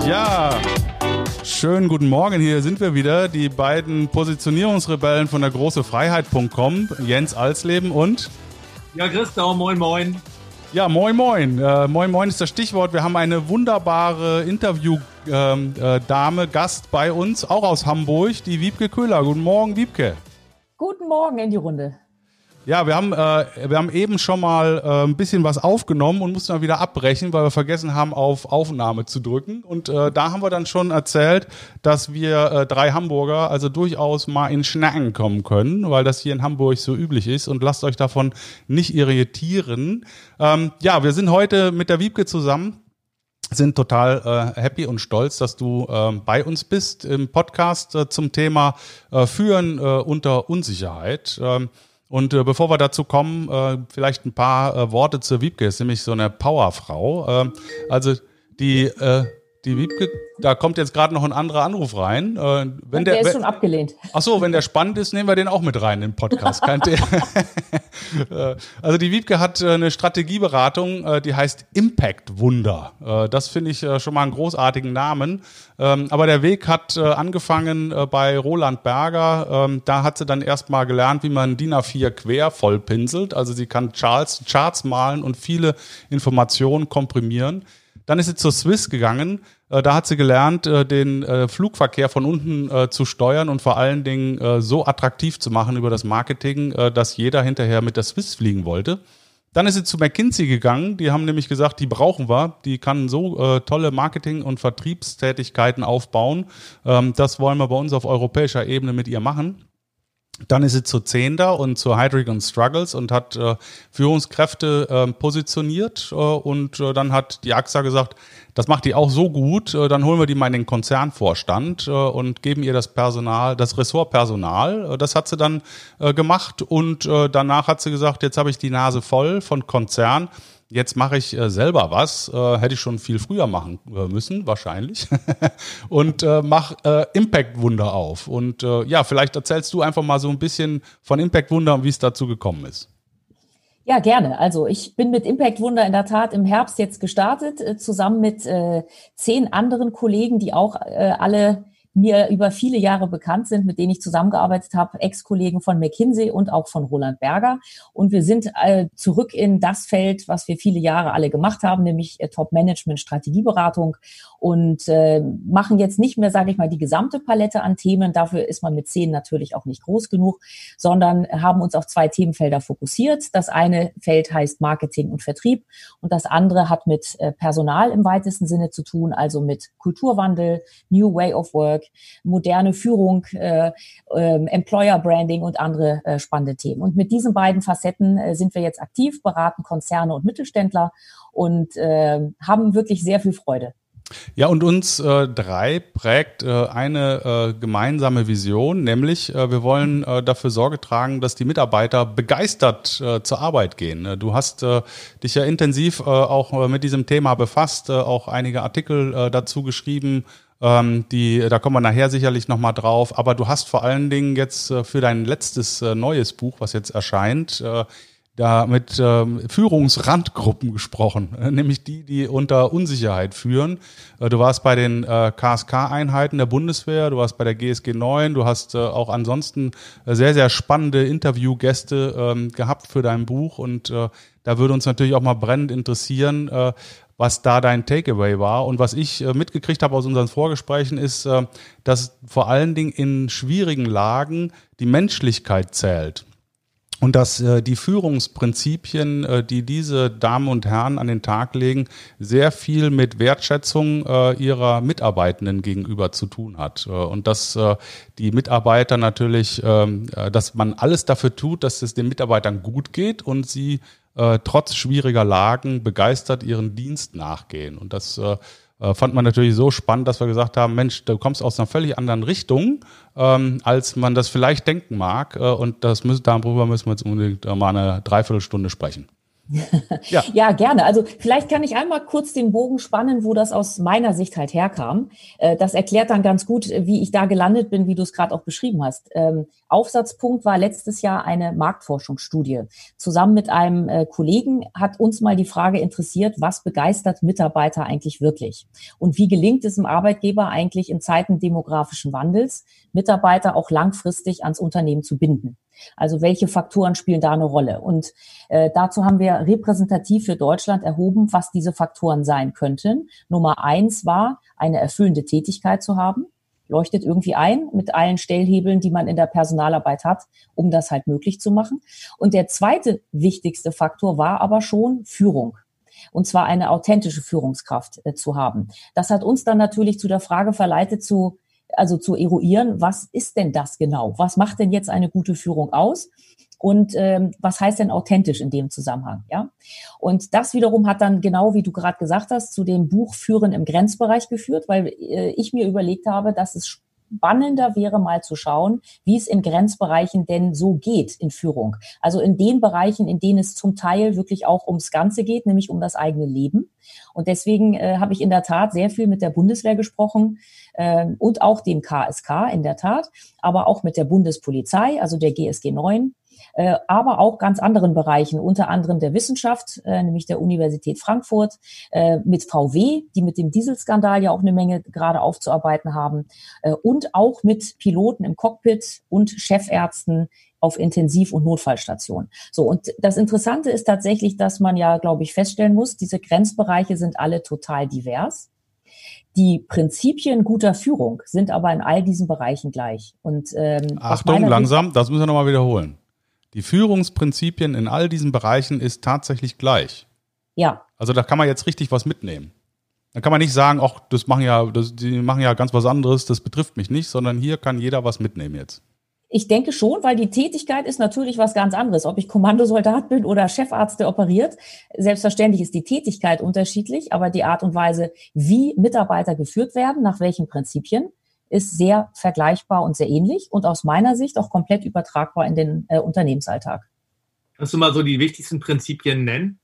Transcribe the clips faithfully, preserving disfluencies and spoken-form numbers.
Ja, schönen guten Morgen, hier sind wir wieder, die beiden Positionierungsrebellen von der große Freiheit punkt com, Jens Alsleben und... Ja, Christoph, moin moin. Ja, moin moin. Äh, moin moin ist das Stichwort. Wir haben eine wunderbare Interviewdame, äh, Gast bei uns, auch aus Hamburg, die Wiebke Köhler. Guten Morgen, Wiebke. Guten Morgen in die Runde. Ja, wir haben, äh, wir haben eben schon mal äh, ein bisschen was aufgenommen und mussten dann wieder abbrechen, weil wir vergessen haben, auf Aufnahme zu drücken. Und äh, da haben wir dann schon erzählt, dass wir äh, drei Hamburger also durchaus mal in Schnacken kommen können, weil das hier in Hamburg so üblich ist. Und lasst euch davon nicht irritieren. Ähm, ja, wir sind heute mit der Wiebke zusammen. Sind total äh, happy und stolz, dass du äh, bei uns bist im Podcast äh, zum Thema äh, Führen äh, unter Unsicherheit. Ähm, Und äh, bevor wir dazu kommen, äh, vielleicht ein paar äh, Worte zur Wiebke. Ist nämlich so eine Powerfrau. Ähm, also die äh, die Wiebke, da kommt jetzt gerade noch ein anderer Anruf rein. Äh, wenn der, der ist wenn, schon abgelehnt. Ach so, wenn der spannend ist, nehmen wir den auch mit rein in den Podcast. Kein also die Wiebke hat äh, eine Strategieberatung, äh, die heißt Impact Wunder. Äh, das finde ich äh, schon mal einen großartigen Namen. Ähm, aber der Weg hat äh, angefangen äh, bei Roland Berger. Ähm, da hat sie dann erst mal gelernt, wie man D I N A vier quer vollpinselt. Also sie kann Charts, Charts malen und viele Informationen komprimieren. Dann ist sie zur Swiss gegangen. Äh, da hat sie gelernt, äh, den äh, Flugverkehr von unten äh, zu steuern und vor allen Dingen äh, so attraktiv zu machen über das Marketing, äh, dass jeder hinterher mit der Swiss fliegen wollte. Dann ist sie zu McKinsey gegangen. Die haben nämlich gesagt, die brauchen wir. Die kann so äh, tolle Marketing- und Vertriebstätigkeiten aufbauen. Ähm, das wollen wir bei uns auf europäischer Ebene mit ihr machen. Dann ist sie zu Zehnder und zu Heidrick und Struggles und hat äh, Führungskräfte äh, positioniert äh, und äh, dann hat die A X A gesagt, das macht die auch so gut, äh, dann holen wir die mal in den Konzernvorstand äh, und geben ihr das Personal, das Ressortpersonal. Äh, das hat sie dann äh, gemacht und äh, danach hat sie gesagt, jetzt habe ich die Nase voll von Konzern. Jetzt mache ich äh, selber was, äh, hätte ich schon viel früher machen äh, müssen, wahrscheinlich, und äh, mache äh, Impact Wunder auf. Und äh, ja, vielleicht erzählst du einfach mal so ein bisschen von Impact Wunder und wie es dazu gekommen ist. Ja, gerne. Also ich bin mit Impact Wunder in der Tat im Herbst jetzt gestartet, äh, zusammen mit äh, zehn anderen Kollegen, die auch äh, alle mir über viele Jahre bekannt sind, mit denen ich zusammengearbeitet habe, Ex-Kollegen von McKinsey und auch von Roland Berger. Und wir sind äh, zurück in das Feld, was wir viele Jahre alle gemacht haben, nämlich äh, Top-Management-Strategieberatung und äh, machen jetzt nicht mehr, sage ich mal, die gesamte Palette an Themen. Dafür ist man mit zehn natürlich auch nicht groß genug, sondern haben uns auf zwei Themenfelder fokussiert. Das eine Feld heißt Marketing und Vertrieb und das andere hat mit äh, Personal im weitesten Sinne zu tun, also mit Kulturwandel, New Way of Work, moderne Führung, äh, äh, Employer Branding und andere äh, spannende Themen. Und mit diesen beiden Facetten äh, sind wir jetzt aktiv, beraten Konzerne und Mittelständler und äh, haben wirklich sehr viel Freude. Ja, und uns äh, drei prägt äh, eine äh, gemeinsame Vision, nämlich äh, wir wollen äh, dafür Sorge tragen, dass die Mitarbeiter begeistert äh, zur Arbeit gehen. Du hast äh, dich ja intensiv äh, auch äh, mit diesem Thema befasst, äh, auch einige Artikel äh, dazu geschrieben. Ähm, die, da kommen wir nachher sicherlich nochmal drauf. Aber du hast vor allen Dingen jetzt äh, für dein letztes äh, neues Buch, was jetzt erscheint, äh, da mit äh, Führungsrandgruppen gesprochen, äh, nämlich die, die unter Unsicherheit führen. Äh, du warst bei den äh, K S K-Einheiten der Bundeswehr, du warst bei der G S G neun, du hast äh, auch ansonsten äh, sehr, sehr spannende Interviewgäste äh, gehabt für dein Buch und äh, da würde uns natürlich auch mal brennend interessieren, äh, was da dein Takeaway war. Und was ich äh, mitgekriegt habe aus unseren Vorgesprächen ist, äh, dass vor allen Dingen in schwierigen Lagen die Menschlichkeit zählt. Und dass äh, die Führungsprinzipien, äh, die diese Damen und Herren an den Tag legen, sehr viel mit Wertschätzung äh, ihrer Mitarbeitenden gegenüber zu tun hat. Äh, und dass äh, die Mitarbeiter natürlich, äh, dass man alles dafür tut, dass es den Mitarbeitern gut geht und sie äh, trotz schwieriger Lagen begeistert ihren Dienst nachgehen. Und das äh, fand man natürlich so spannend, dass wir gesagt haben, Mensch, du kommst aus einer völlig anderen Richtung, ähm, als man das vielleicht denken mag. Äh, und das müssen, darüber müssen wir jetzt unbedingt mal eine Dreiviertelstunde sprechen. Ja. ja, gerne. Also vielleicht kann ich einmal kurz den Bogen spannen, wo das aus meiner Sicht halt herkam. Das erklärt dann ganz gut, wie ich da gelandet bin, wie du es gerade auch beschrieben hast. Aufsatzpunkt war letztes Jahr eine Marktforschungsstudie. Zusammen mit einem Kollegen hat uns mal die Frage interessiert, was begeistert Mitarbeiter eigentlich wirklich? Und wie gelingt es dem Arbeitgeber eigentlich in Zeiten demografischen Wandels, Mitarbeiter auch langfristig ans Unternehmen zu binden? Also welche Faktoren spielen da eine Rolle? Und äh, dazu haben wir repräsentativ für Deutschland erhoben, was diese Faktoren sein könnten. Nummer eins war, eine erfüllende Tätigkeit zu haben. Leuchtet irgendwie ein mit allen Stellhebeln, die man in der Personalarbeit hat, um das halt möglich zu machen. Und der zweite wichtigste Faktor war aber schon Führung. Und zwar eine authentische Führungskraft äh, zu haben. Das hat uns dann natürlich zu der Frage verleitet, zu also zu eruieren, was ist denn das genau? Was macht denn jetzt eine gute Führung aus? Und ähm, was heißt denn authentisch in dem Zusammenhang? Ja. Und das wiederum hat dann genau, wie du gerade gesagt hast, zu dem Buch Führen im Grenzbereich geführt, weil äh, ich mir überlegt habe, dass es spannender wäre, mal zu schauen, wie es in Grenzbereichen denn so geht in Führung. Also in den Bereichen, in denen es zum Teil wirklich auch ums Ganze geht, nämlich um das eigene Leben. Und deswegen äh, habe ich in der Tat sehr viel mit der Bundeswehr gesprochen äh, und auch dem K S K in der Tat, aber auch mit der Bundespolizei, also der G S G neun, äh, aber auch ganz anderen Bereichen, unter anderem der Wissenschaft, äh, nämlich der Universität Frankfurt, äh, mit V W, die mit dem Dieselskandal ja auch eine Menge gerade aufzuarbeiten haben, äh, und auch mit Piloten im Cockpit und Chefärzten auf Intensiv- und Notfallstationen. So, und das Interessante ist tatsächlich, dass man ja, glaube ich, feststellen muss, diese Grenzbereiche sind alle total divers. Die Prinzipien guter Führung sind aber in all diesen Bereichen gleich. Und ähm, Achtung, langsam, das müssen wir nochmal wiederholen. Die Führungsprinzipien in all diesen Bereichen ist tatsächlich gleich. Ja. Also da kann man jetzt richtig was mitnehmen. Da kann man nicht sagen, ach, das machen ja, das, die machen ja ganz was anderes, das betrifft mich nicht, sondern hier kann jeder was mitnehmen jetzt. Ich denke schon, weil die Tätigkeit ist natürlich was ganz anderes. Ob ich Kommandosoldat bin oder Chefarzt, der operiert, selbstverständlich ist die Tätigkeit unterschiedlich, aber die Art und Weise, wie Mitarbeiter geführt werden, nach welchen Prinzipien, ist sehr vergleichbar und sehr ähnlich und aus meiner Sicht auch komplett übertragbar in den äh, Unternehmensalltag. Kannst du mal so die wichtigsten Prinzipien nennen?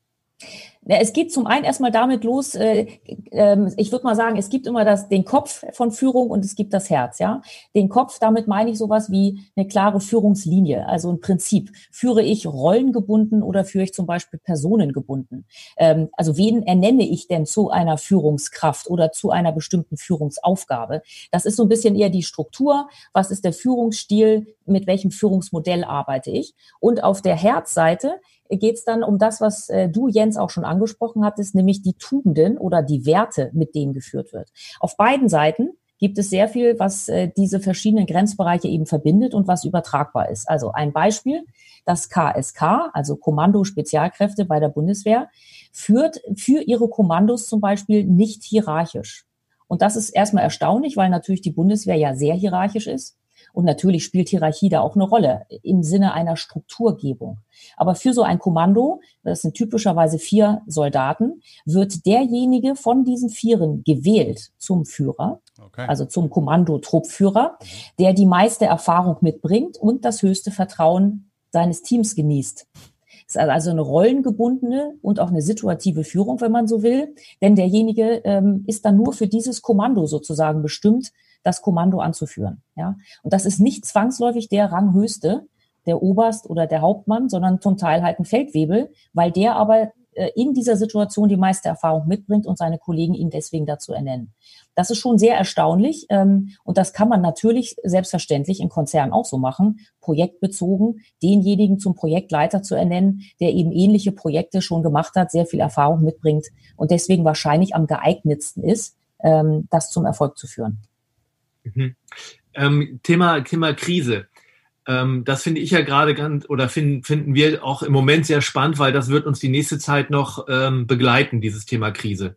Es geht zum einen erstmal damit los, äh, äh, ich würde mal sagen, es gibt immer das, den Kopf von Führung und es gibt das Herz, ja. Den Kopf, damit meine ich sowas wie eine klare Führungslinie, also ein Prinzip. Führe ich rollengebunden oder führe ich zum Beispiel personengebunden? Ähm, also wen ernenne ich denn zu einer Führungskraft oder zu einer bestimmten Führungsaufgabe? Das ist so ein bisschen eher die Struktur. Was ist der Führungsstil? Mit welchem Führungsmodell arbeite ich? Und auf der Herzseite geht es dann um das, was äh, du, Jens, auch schon angesprochen hattest, nämlich die Tugenden oder die Werte, mit denen geführt wird. Auf beiden Seiten gibt es sehr viel, was äh, diese verschiedenen Grenzbereiche eben verbindet und was übertragbar ist. Also ein Beispiel, das K S K, also Kommando Spezialkräfte bei der Bundeswehr, führt für ihre Kommandos zum Beispiel nicht hierarchisch. Und das ist erstmal erstaunlich, weil natürlich die Bundeswehr ja sehr hierarchisch ist. Und natürlich spielt Hierarchie da auch eine Rolle im Sinne einer Strukturgebung. Aber für so ein Kommando, das sind typischerweise vier Soldaten, wird derjenige von diesen Vieren gewählt zum Führer, okay. Also zum Kommandotruppführer, der die meiste Erfahrung mitbringt und das höchste Vertrauen seines Teams genießt. Es ist also eine rollengebundene und auch eine situative Führung, wenn man so will. Denn derjenige ähm, ist dann nur für dieses Kommando sozusagen bestimmt, das Kommando anzuführen. Ja? Und das ist nicht zwangsläufig der Ranghöchste, der Oberst oder der Hauptmann, sondern zum Teil halt ein Feldwebel, weil der aber äh, in dieser Situation die meiste Erfahrung mitbringt und seine Kollegen ihn deswegen dazu ernennen. Das ist schon sehr erstaunlich ähm, und das kann man natürlich selbstverständlich in Konzernen auch so machen, projektbezogen, denjenigen zum Projektleiter zu ernennen, der eben ähnliche Projekte schon gemacht hat, sehr viel Erfahrung mitbringt und deswegen wahrscheinlich am geeignetsten ist, ähm, das zum Erfolg zu führen. Mhm. Ähm, Thema, Thema Krise. Ähm, das finde ich ja gerade ganz, oder finden, finden wir auch im Moment sehr spannend, weil das wird uns die nächste Zeit noch ähm, begleiten, dieses Thema Krise.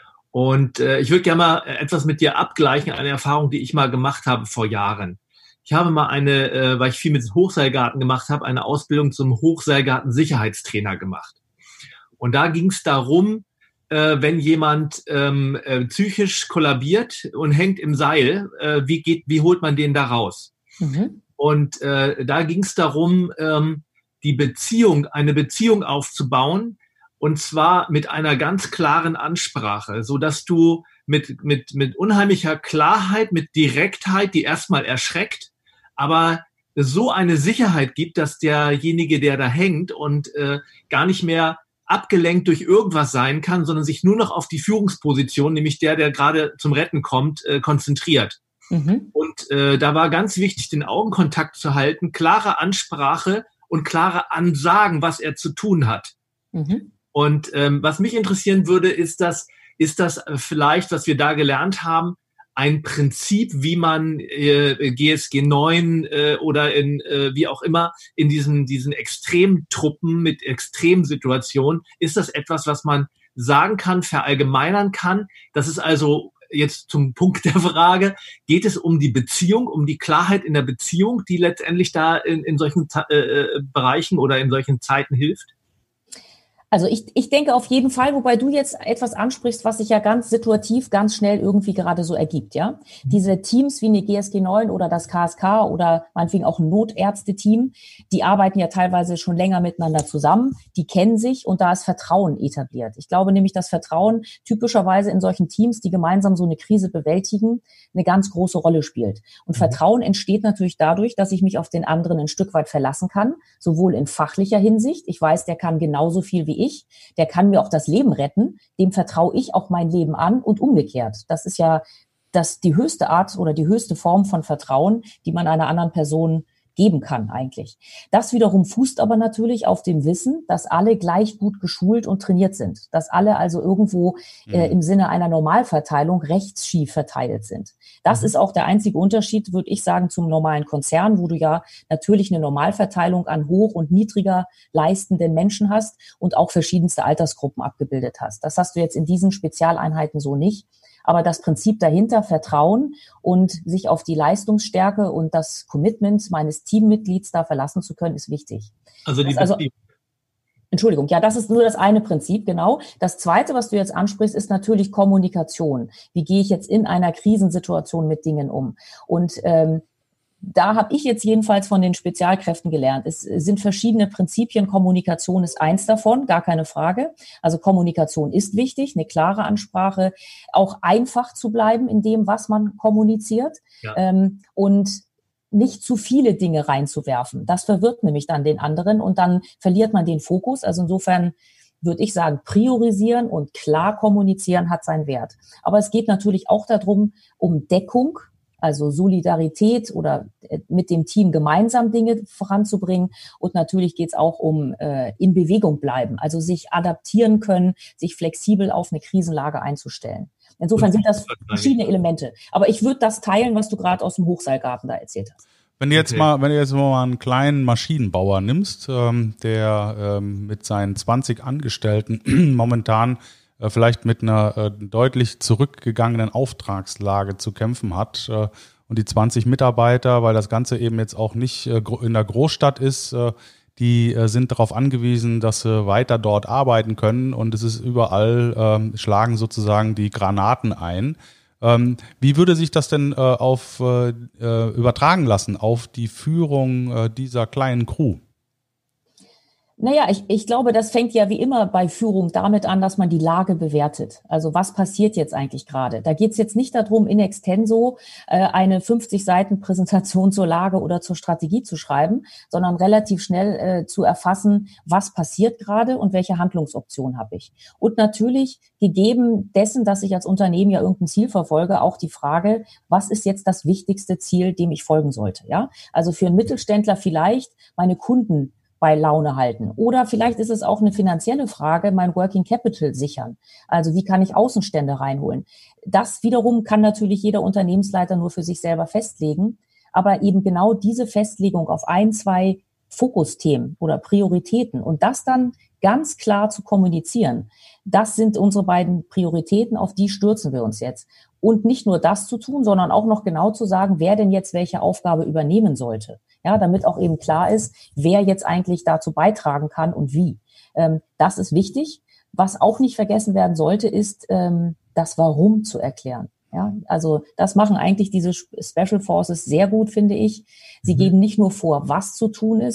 Und äh, ich würde gerne mal etwas mit dir abgleichen, eine Erfahrung, die ich mal gemacht habe vor Jahren. Ich habe mal eine, äh, weil ich viel mit Hochseilgarten gemacht habe, eine Ausbildung zum Hochseilgarten-Sicherheitstrainer gemacht. Und da ging es darum, Äh, wenn jemand ähm, äh, psychisch kollabiert und hängt im Seil, äh, wie geht, wie holt man den da raus? Mhm. Und äh, da ging es darum, ähm, die Beziehung, eine Beziehung aufzubauen Und zwar mit einer ganz klaren Ansprache, so dass du mit, mit, mit unheimlicher Klarheit, mit Direktheit, die erstmal erschreckt, aber so eine Sicherheit gibt, dass derjenige, der da hängt und äh, gar nicht mehr abgelenkt durch irgendwas sein kann, sondern sich nur noch auf die Führungsposition, nämlich der, der gerade zum Retten kommt, äh, konzentriert. Mhm. Und äh, da war ganz wichtig, den Augenkontakt zu halten, klare Ansprache und klare Ansagen, was er zu tun hat. Mhm. Und ähm, was mich interessieren würde, ist das, ist das vielleicht, was wir da gelernt haben, ein Prinzip, wie man äh, G S G neun äh, oder in äh, wie auch immer in diesen diesen Extremtruppen mit Extremsituationen, ist das etwas, was man sagen kann, verallgemeinern kann? Das ist also jetzt zum Punkt der Frage, geht es um die Beziehung, um die Klarheit in der Beziehung, die letztendlich da in, in solchen äh, Bereichen oder in solchen Zeiten hilft? Also ich, ich denke auf jeden Fall, wobei du jetzt etwas ansprichst, was sich ja ganz situativ, ganz schnell irgendwie gerade so ergibt, ja. Mhm. Diese Teams wie eine G S G neun oder das K S K oder meinetwegen auch ein Notärzte-Team, die arbeiten ja teilweise schon länger miteinander zusammen, die kennen sich und da ist Vertrauen etabliert. Ich glaube nämlich, dass Vertrauen typischerweise in solchen Teams, die gemeinsam so eine Krise bewältigen, eine ganz große Rolle spielt. Und mhm. Vertrauen entsteht natürlich dadurch, dass ich mich auf den anderen ein Stück weit verlassen kann, sowohl in fachlicher Hinsicht. Ich weiß, der kann genauso viel wie ich, der kann mir auch das Leben retten, dem vertraue ich auch mein Leben an und umgekehrt. Das ist ja das die höchste Art oder die höchste Form von Vertrauen, die man einer anderen Person geben kann eigentlich. Das wiederum fußt aber natürlich auf dem Wissen, dass alle gleich gut geschult und trainiert sind, dass alle also irgendwo mhm. äh, im Sinne einer Normalverteilung rechtsschief verteilt sind. Das mhm. ist auch der einzige Unterschied, würde ich sagen, zum normalen Konzern, wo du ja natürlich eine Normalverteilung an hoch- und niedriger leistenden Menschen hast und auch verschiedenste Altersgruppen abgebildet hast. Das hast du jetzt in diesen Spezialeinheiten so nicht. Aber das Prinzip dahinter, Vertrauen und sich auf die Leistungsstärke und das Commitment meines Teammitglieds da verlassen zu können, ist wichtig. Also die also, Entschuldigung, ja, das ist nur das eine Prinzip, genau. Das zweite, was du jetzt ansprichst, ist natürlich Kommunikation. Wie gehe ich jetzt in einer Krisensituation mit Dingen um? Und ähm, da habe ich jetzt jedenfalls von den Spezialkräften gelernt. Es sind verschiedene Prinzipien. Kommunikation ist eins davon, gar keine Frage. Also Kommunikation ist wichtig, eine klare Ansprache, auch einfach zu bleiben in dem, was man kommuniziert, ja. ähm, und nicht zu viele Dinge reinzuwerfen. Das verwirrt nämlich dann den anderen und dann verliert man den Fokus. Also insofern würde ich sagen, priorisieren und klar kommunizieren hat seinen Wert. Aber es geht natürlich auch darum, um Deckung, also Solidarität oder mit dem Team gemeinsam Dinge voranzubringen. Und natürlich geht es auch um äh, in Bewegung bleiben, also sich adaptieren können, sich flexibel auf eine Krisenlage einzustellen. Insofern sind das verschiedene Elemente. Aber ich würde das teilen, was du gerade aus dem Hochseilgarten da erzählt hast. Wenn du jetzt okay. mal, wenn du jetzt mal einen kleinen Maschinenbauer nimmst, ähm, der ähm, mit seinen zwanzig Angestellten momentan vielleicht mit einer äh, deutlich zurückgegangenen Auftragslage zu kämpfen hat äh, und die zwanzig Mitarbeiter, weil das Ganze eben jetzt auch nicht äh, in der Großstadt ist, äh, die äh, sind darauf angewiesen, dass sie weiter dort arbeiten können und es ist überall, äh, schlagen sozusagen die Granaten ein. Ähm, wie würde sich das denn äh, auf äh, übertragen lassen auf die Führung äh, dieser kleinen Crew? Naja, ich, ich glaube, das fängt ja wie immer bei Führung damit an, dass man die Lage bewertet. Also was passiert jetzt eigentlich gerade? Da geht es jetzt nicht darum, in extenso äh, eine fünfzig Seiten Präsentation zur Lage oder zur Strategie zu schreiben, sondern relativ schnell äh, zu erfassen, was passiert gerade und welche Handlungsoption habe ich. Und natürlich, gegeben dessen, dass ich als Unternehmen ja irgendein Ziel verfolge, auch die Frage, was ist jetzt das wichtigste Ziel, dem ich folgen sollte? Ja, also für einen Mittelständler vielleicht meine Kunden bei Laune halten. Oder vielleicht ist es auch eine finanzielle Frage, mein Working Capital sichern. Also wie kann ich Außenstände reinholen? Das wiederum kann natürlich jeder Unternehmensleiter nur für sich selber festlegen. Aber eben genau diese Festlegung auf ein, zwei Fokusthemen oder Prioritäten und das dann ganz klar zu kommunizieren, das sind unsere beiden Prioritäten, auf die stürzen wir uns jetzt. Und nicht nur das zu tun, sondern auch noch genau zu sagen, wer denn jetzt welche Aufgabe übernehmen sollte. Ja, damit auch eben klar ist, wer jetzt eigentlich dazu beitragen kann und wie. Ähm, das ist wichtig. Was auch nicht vergessen werden sollte, ist, ähm, das Warum zu erklären. Ja, also das machen eigentlich diese Special Forces sehr gut, finde ich. Sie mhm. geben nicht nur vor, was zu tun ist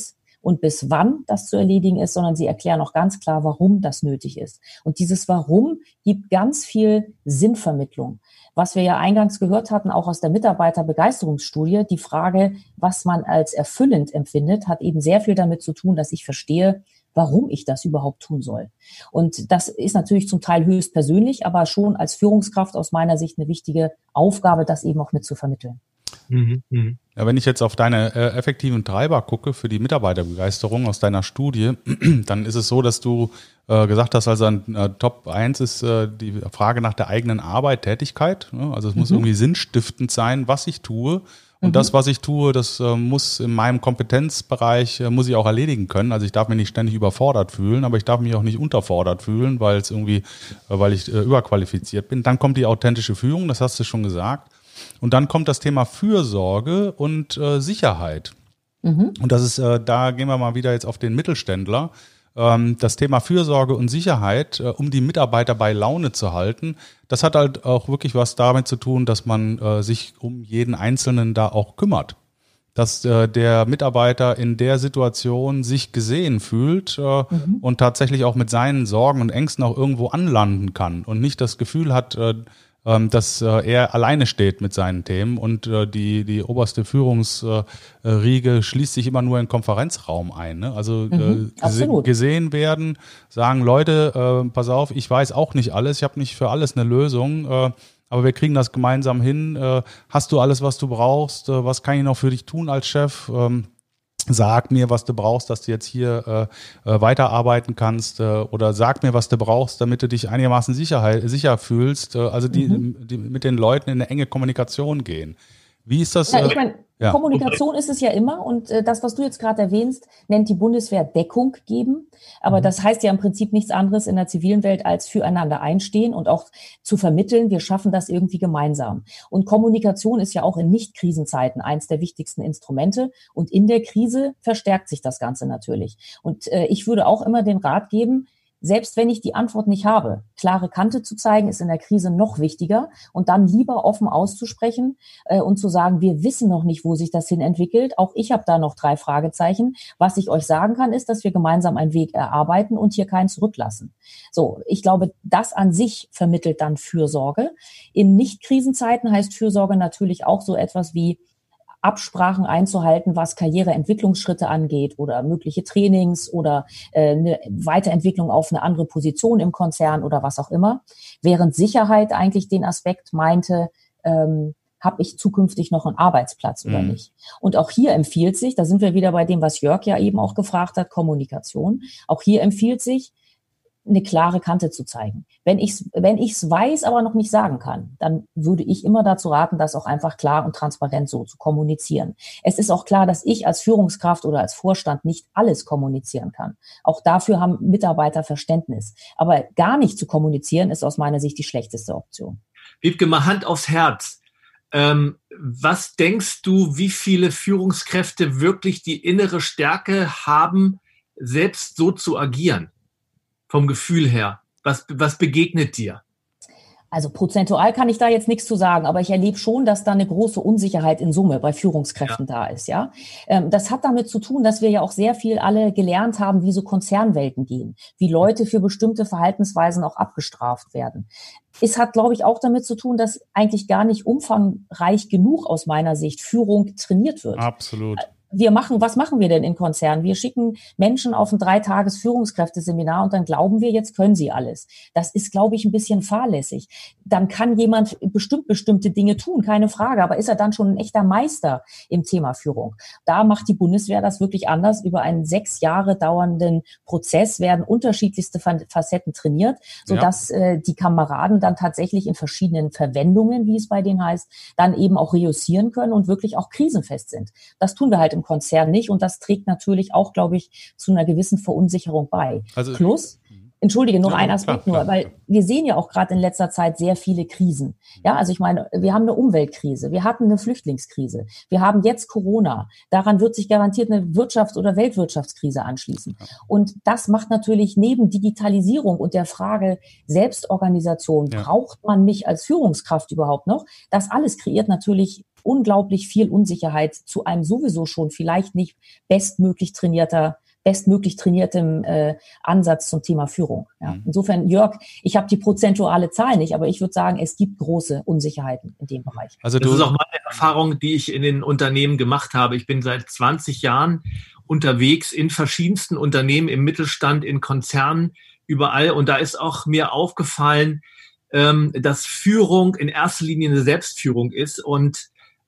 und bis wann das zu erledigen ist, sondern sie erklären auch ganz klar, warum das nötig ist. Und dieses Warum gibt ganz viel Sinnvermittlung. Was wir ja eingangs gehört hatten, auch aus der Mitarbeiterbegeisterungsstudie, die Frage, was man als erfüllend empfindet, hat eben sehr viel damit zu tun, dass ich verstehe, warum ich das überhaupt tun soll. Und das ist natürlich zum Teil höchst persönlich, aber schon als Führungskraft aus meiner Sicht eine wichtige Aufgabe, das eben auch mit zu vermitteln. Mhm, mh. Ja, wenn ich jetzt auf deine äh, effektiven Treiber gucke für die Mitarbeiterbegeisterung aus deiner Studie, dann ist es so, dass du äh, gesagt hast, also an äh, Top eins ist äh, die Frage nach der eigenen Arbeit, Tätigkeit. Ne? Also es muss mhm. irgendwie sinnstiftend sein, was ich tue. Und mhm. das, was ich tue, das äh, muss in meinem Kompetenzbereich, äh, muss ich auch erledigen können. Also ich darf mich nicht ständig überfordert fühlen, aber ich darf mich auch nicht unterfordert fühlen, weil es irgendwie, äh, weil ich äh, überqualifiziert bin. Dann kommt die authentische Führung, das hast du schon gesagt. Und dann kommt das Thema Fürsorge und äh, Sicherheit. Mhm. Und das ist, äh, da gehen wir mal wieder jetzt auf den Mittelständler. Ähm, das Thema Fürsorge und Sicherheit, äh, um die Mitarbeiter bei Laune zu halten, das hat halt auch wirklich was damit zu tun, dass man äh, sich um jeden Einzelnen da auch kümmert. Dass äh, der Mitarbeiter in der Situation sich gesehen fühlt äh, mhm. und tatsächlich auch mit seinen Sorgen und Ängsten auch irgendwo anlanden kann und nicht das Gefühl hat, äh, dass er alleine steht mit seinen Themen und die die oberste Führungsriege schließt sich immer nur in den Konferenzraum ein. Ne? Also mhm, gese- gesehen werden, sagen Leute, äh, pass auf, ich weiß auch nicht alles, ich habe nicht für alles eine Lösung, äh, aber wir kriegen das gemeinsam hin. Äh, hast du alles, was du brauchst? Äh, was kann ich noch für dich tun als Chef? Ähm, Sag mir, was du brauchst, dass du jetzt hier äh, weiterarbeiten kannst, äh, oder sag mir, was du brauchst, damit du dich einigermaßen sicher, sicher fühlst. Äh, also die, mhm. die mit den Leuten in eine enge Kommunikation gehen. Wie ist das? Ja, ich meine, ja. Kommunikation ist es ja immer und äh, das, was du jetzt gerade erwähnst, nennt die Bundeswehr Deckung geben. Aber mhm. das heißt ja im Prinzip nichts anderes in der zivilen Welt als füreinander einstehen und auch zu vermitteln, wir schaffen das irgendwie gemeinsam. Und Kommunikation ist ja auch in Nicht-Krisenzeiten eins der wichtigsten Instrumente und in der Krise verstärkt sich das Ganze natürlich. Und äh, ich würde auch immer den Rat geben, selbst wenn ich die Antwort nicht habe, klare Kante zu zeigen, ist in der Krise noch wichtiger und dann lieber offen auszusprechen äh, und zu sagen, wir wissen noch nicht, wo sich das hin entwickelt. Auch ich habe da noch drei Fragezeichen. Was ich euch sagen kann, ist, dass wir gemeinsam einen Weg erarbeiten und hier keinen zurücklassen. So, ich glaube, das an sich vermittelt dann Fürsorge. In Nicht-Krisenzeiten heißt Fürsorge natürlich auch so etwas wie Absprachen einzuhalten, was Karriereentwicklungsschritte angeht oder mögliche Trainings oder äh, eine Weiterentwicklung auf eine andere Position im Konzern oder was auch immer. Während Sicherheit eigentlich den Aspekt meinte, ähm, habe ich zukünftig noch einen Arbeitsplatz oder mhm. nicht? Und auch hier empfiehlt sich, da sind wir wieder bei dem, was Jörg ja eben auch gefragt hat, Kommunikation. Auch hier empfiehlt sich, eine klare Kante zu zeigen. Wenn ich's, wenn ich's weiß, aber noch nicht sagen kann, dann würde ich immer dazu raten, das auch einfach klar und transparent so zu kommunizieren. Es ist auch klar, dass ich als Führungskraft oder als Vorstand nicht alles kommunizieren kann. Auch dafür haben Mitarbeiter Verständnis. Aber gar nicht zu kommunizieren, ist aus meiner Sicht die schlechteste Option. Wiebke, mal Hand aufs Herz. Ähm, was denkst du, wie viele Führungskräfte wirklich die innere Stärke haben, selbst so zu agieren? Vom Gefühl her. Was, was begegnet dir? Also prozentual kann ich da jetzt nichts zu sagen, aber ich erlebe schon, dass da eine große Unsicherheit in Summe bei Führungskräften ja. da ist. Ja, ähm, das hat damit zu tun, dass wir ja auch sehr viel alle gelernt haben, wie so Konzernwelten gehen, wie Leute für bestimmte Verhaltensweisen auch abgestraft werden. Es hat, glaube ich, auch damit zu tun, dass eigentlich gar nicht umfangreich genug aus meiner Sicht Führung trainiert wird. Absolut. Wir machen, was machen wir denn in Konzernen? Wir schicken Menschen auf ein dreitages Führungskräfteseminar und dann glauben wir, jetzt können sie alles. Das ist, glaube ich, ein bisschen fahrlässig. Dann kann jemand bestimmt bestimmte Dinge tun, keine Frage. Aber ist er dann schon ein echter Meister im Thema Führung? Da macht die Bundeswehr das wirklich anders. Über einen sechs Jahre dauernden Prozess werden unterschiedlichste Facetten trainiert, sodass ja. äh, die Kameraden dann tatsächlich in verschiedenen Verwendungen, wie es bei denen heißt, dann eben auch reüssieren können und wirklich auch krisenfest sind. Das tun wir halt im Konzern nicht und das trägt natürlich auch, glaube ich, zu einer gewissen Verunsicherung bei. Also, Plus, Entschuldige, noch Ja, ein Aspekt klar, nur, klar, weil klar. wir sehen ja auch gerade in letzter Zeit sehr viele Krisen. Ja, also ich meine, wir haben eine Umweltkrise, wir hatten eine Flüchtlingskrise, wir haben jetzt Corona. Daran wird sich garantiert eine Wirtschafts- oder Weltwirtschaftskrise anschließen. Und das macht natürlich neben Digitalisierung und der Frage Selbstorganisation, Ja. braucht man mich als Führungskraft überhaupt noch? Das alles kreiert natürlich unglaublich viel Unsicherheit zu einem sowieso schon vielleicht nicht bestmöglich trainierter bestmöglich trainiertem äh, Ansatz zum Thema Führung. Ja. Insofern, Jörg, ich habe die prozentuale Zahl nicht, aber ich würde sagen, es gibt große Unsicherheiten in dem Bereich. Also Das du, ist auch meine Erfahrung, die ich in den Unternehmen gemacht habe. Ich bin seit zwanzig Jahren unterwegs in verschiedensten Unternehmen, im Mittelstand, in Konzernen, überall. Und da ist auch mir aufgefallen, ähm, dass Führung in erster Linie eine Selbstführung ist. Und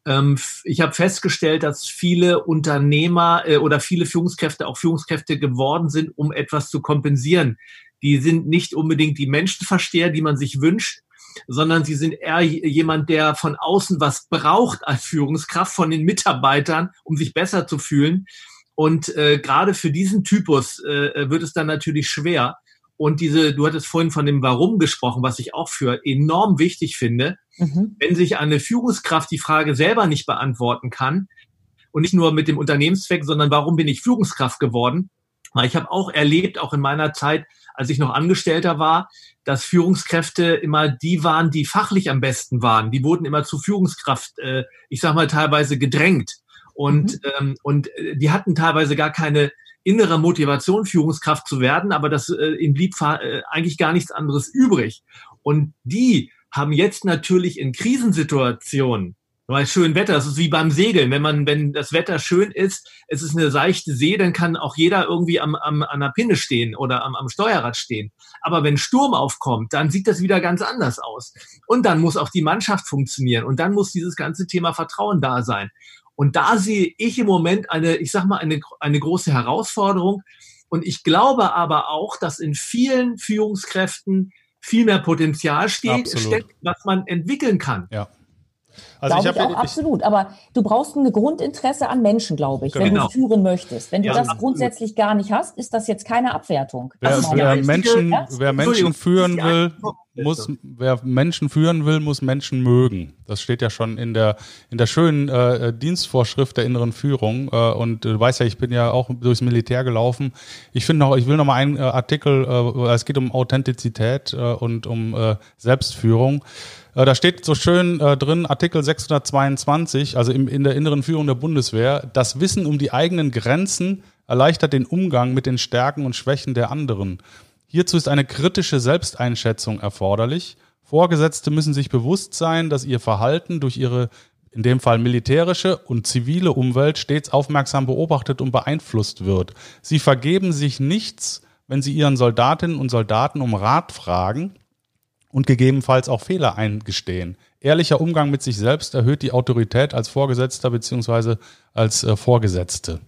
ich habe festgestellt, dass viele Unternehmer äh, oder viele Führungskräfte auch Führungskräfte geworden sind, um etwas zu kompensieren. Die sind nicht unbedingt die Menschenversteher, die man sich wünscht, sondern sie sind eher jemand, der von außen was braucht als Führungskraft von den Mitarbeitern, um sich besser zu fühlen. Und äh, gerade für diesen Typus äh, wird es dann natürlich schwer. Und diese, du hattest vorhin von dem Warum gesprochen, was ich auch für enorm wichtig finde. Mhm. Wenn sich eine Führungskraft die Frage selber nicht beantworten kann und nicht nur mit dem Unternehmenszweck, sondern warum bin ich Führungskraft geworden? Weil ich habe auch erlebt, auch in meiner Zeit, als ich noch Angestellter war, dass Führungskräfte immer die waren, die fachlich am besten waren. Die wurden immer zu Führungskraft, äh, ich sag mal, teilweise gedrängt. Und, mhm. ähm, und die hatten teilweise gar keine innere Motivation, Führungskraft zu werden, aber das äh, ihnen blieb äh, eigentlich gar nichts anderes übrig. Und die haben jetzt natürlich in Krisensituationen, weil schön Wetter, das ist wie beim Segeln, wenn man, wenn das Wetter schön ist, es ist eine seichte See, dann kann auch jeder irgendwie am, am an der Pinne stehen oder am, am Steuerrad stehen. Aber wenn Sturm aufkommt, dann sieht das wieder ganz anders aus. Und dann muss auch die Mannschaft funktionieren und dann muss dieses ganze Thema Vertrauen da sein. Und da sehe ich im Moment eine, ich sag mal, eine, eine große Herausforderung. Und ich glaube aber auch, dass in vielen Führungskräften viel mehr Potenzial steht, steckt, was man entwickeln kann. Ja. Also glaube ich, ich auch ich, absolut. Aber du brauchst ein Grundinteresse an Menschen, glaube ich, genau. wenn du führen möchtest. Wenn du ja, das absolut. grundsätzlich gar nicht hast, ist das jetzt keine Abwertung. Wer, wer Menschen, ja? wer Menschen führen will, muss, wer Menschen führen will, muss Menschen mögen. Das steht ja schon in der in der schönen äh, Dienstvorschrift der inneren Führung. Äh, und du weißt ja, ich bin ja auch durchs Militär gelaufen. Ich finde noch, ich will noch mal einen äh, Artikel. Äh, es geht um Authentizität äh, und um äh, Selbstführung. Da steht so schön äh, drin, Artikel sechshundertzweiundzwanzig, also im, in der inneren Führung der Bundeswehr, das Wissen um die eigenen Grenzen erleichtert den Umgang mit den Stärken und Schwächen der anderen. Hierzu ist eine kritische Selbsteinschätzung erforderlich. Vorgesetzte müssen sich bewusst sein, dass ihr Verhalten durch ihre, in dem Fall militärische und zivile Umwelt stets aufmerksam beobachtet und beeinflusst wird. Sie vergeben sich nichts, wenn sie ihren Soldatinnen und Soldaten um Rat fragen und gegebenenfalls auch Fehler eingestehen. Ehrlicher Umgang mit sich selbst erhöht die Autorität als Vorgesetzter bzw. als äh, Vorgesetzte.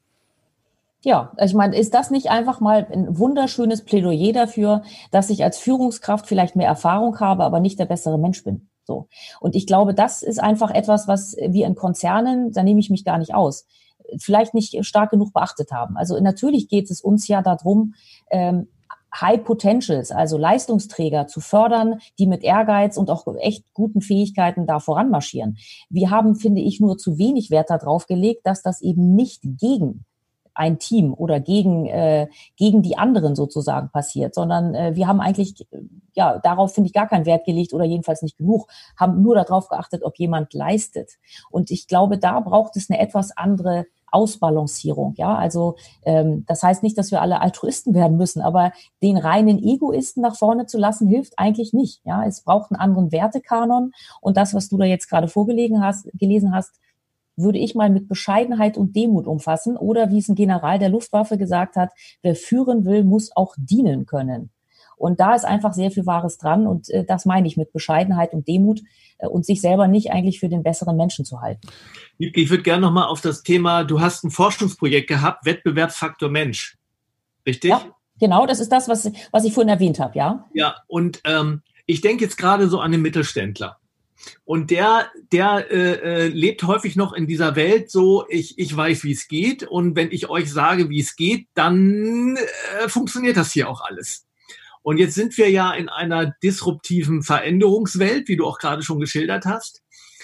Ja, ich meine, ist das nicht einfach mal ein wunderschönes Plädoyer dafür, dass ich als Führungskraft vielleicht mehr Erfahrung habe, aber nicht der bessere Mensch bin? So. Und ich glaube, das ist einfach etwas, was wir in Konzernen, da nehme ich mich gar nicht aus, vielleicht nicht stark genug beachtet haben. Also natürlich geht es uns ja darum, ähm, High Potentials, also Leistungsträger zu fördern, die mit Ehrgeiz und auch echt guten Fähigkeiten da voranmarschieren. Wir haben, finde ich, nur zu wenig Wert darauf gelegt, dass das eben nicht gegen ein Team oder gegen äh, gegen die anderen sozusagen passiert, sondern äh, wir haben eigentlich, ja, darauf finde ich gar keinen Wert gelegt oder jedenfalls nicht genug, haben nur darauf geachtet, ob jemand leistet. Und ich glaube, da braucht es eine etwas andere Ausbalancierung, ja, also ähm, das heißt nicht, dass wir alle Altruisten werden müssen, aber den reinen Egoisten nach vorne zu lassen, hilft eigentlich nicht, ja, es braucht einen anderen Wertekanon und das, was du da jetzt gerade vorgelesen hast, gelesen hast, würde ich mal mit Bescheidenheit und Demut umfassen oder wie es ein General der Luftwaffe gesagt hat, wer führen will, muss auch dienen können. Und da ist einfach sehr viel Wahres dran und äh, das meine ich mit Bescheidenheit und Demut äh, und sich selber nicht eigentlich für den besseren Menschen zu halten. Ich würde gerne nochmal auf das Thema, du hast ein Forschungsprojekt gehabt, Wettbewerbsfaktor Mensch, richtig? Ja, genau, das ist das, was, was ich vorhin erwähnt habe, ja. Ja, und ähm, ich denke jetzt gerade so an den Mittelständler. Und der, der äh, lebt häufig noch in dieser Welt so, ich, ich weiß, wie es geht und wenn ich euch sage, wie es geht, dann äh, funktioniert das hier auch alles. Und jetzt sind wir ja in einer disruptiven Veränderungswelt, wie du auch gerade schon geschildert hast.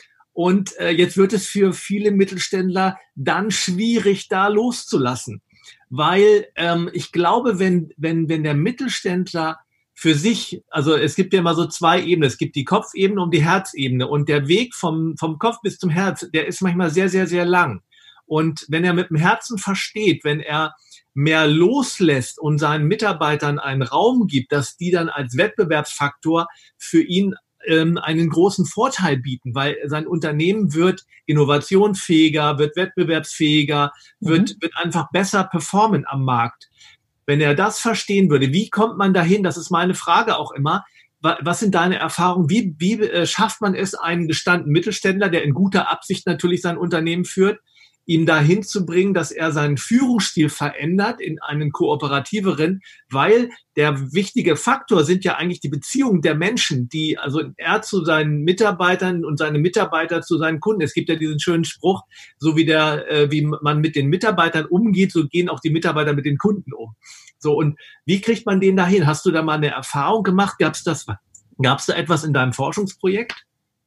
Und äh, jetzt wird es für viele Mittelständler dann schwierig, da loszulassen. Weil ähm, ich glaube, wenn, wenn, wenn der Mittelständler für sich, also es gibt ja immer so zwei Ebenen, es gibt die Kopfebene und die Herzebene. Und der Weg vom, vom Kopf bis zum Herz, der ist manchmal sehr, sehr, sehr lang. Und wenn er mit dem Herzen versteht, wenn er mehr loslässt und seinen Mitarbeitern einen Raum gibt, dass die dann als Wettbewerbsfaktor für ihn ähm, einen großen Vorteil bieten, weil sein Unternehmen wird innovationsfähiger, wird wettbewerbsfähiger, mhm. wird, wird einfach besser performen am Markt. Wenn er das verstehen würde, wie kommt man dahin? Das ist meine Frage auch immer. Was sind deine Erfahrungen? Wie, wie äh, schafft man es, einen gestandenen Mittelständler, der in guter Absicht natürlich sein Unternehmen führt, ihn dahin zu bringen, dass er seinen Führungsstil verändert in einen kooperativeren, weil der wichtige Faktor sind ja eigentlich die Beziehungen der Menschen, die, also er zu seinen Mitarbeitern und seine Mitarbeiter zu seinen Kunden. Es gibt ja diesen schönen Spruch, so wie der, äh, wie man mit den Mitarbeitern umgeht, so gehen auch die Mitarbeiter mit den Kunden um. So, und wie kriegt man den dahin? Hast du da mal eine Erfahrung gemacht? Gab's das, gab's da etwas in deinem Forschungsprojekt?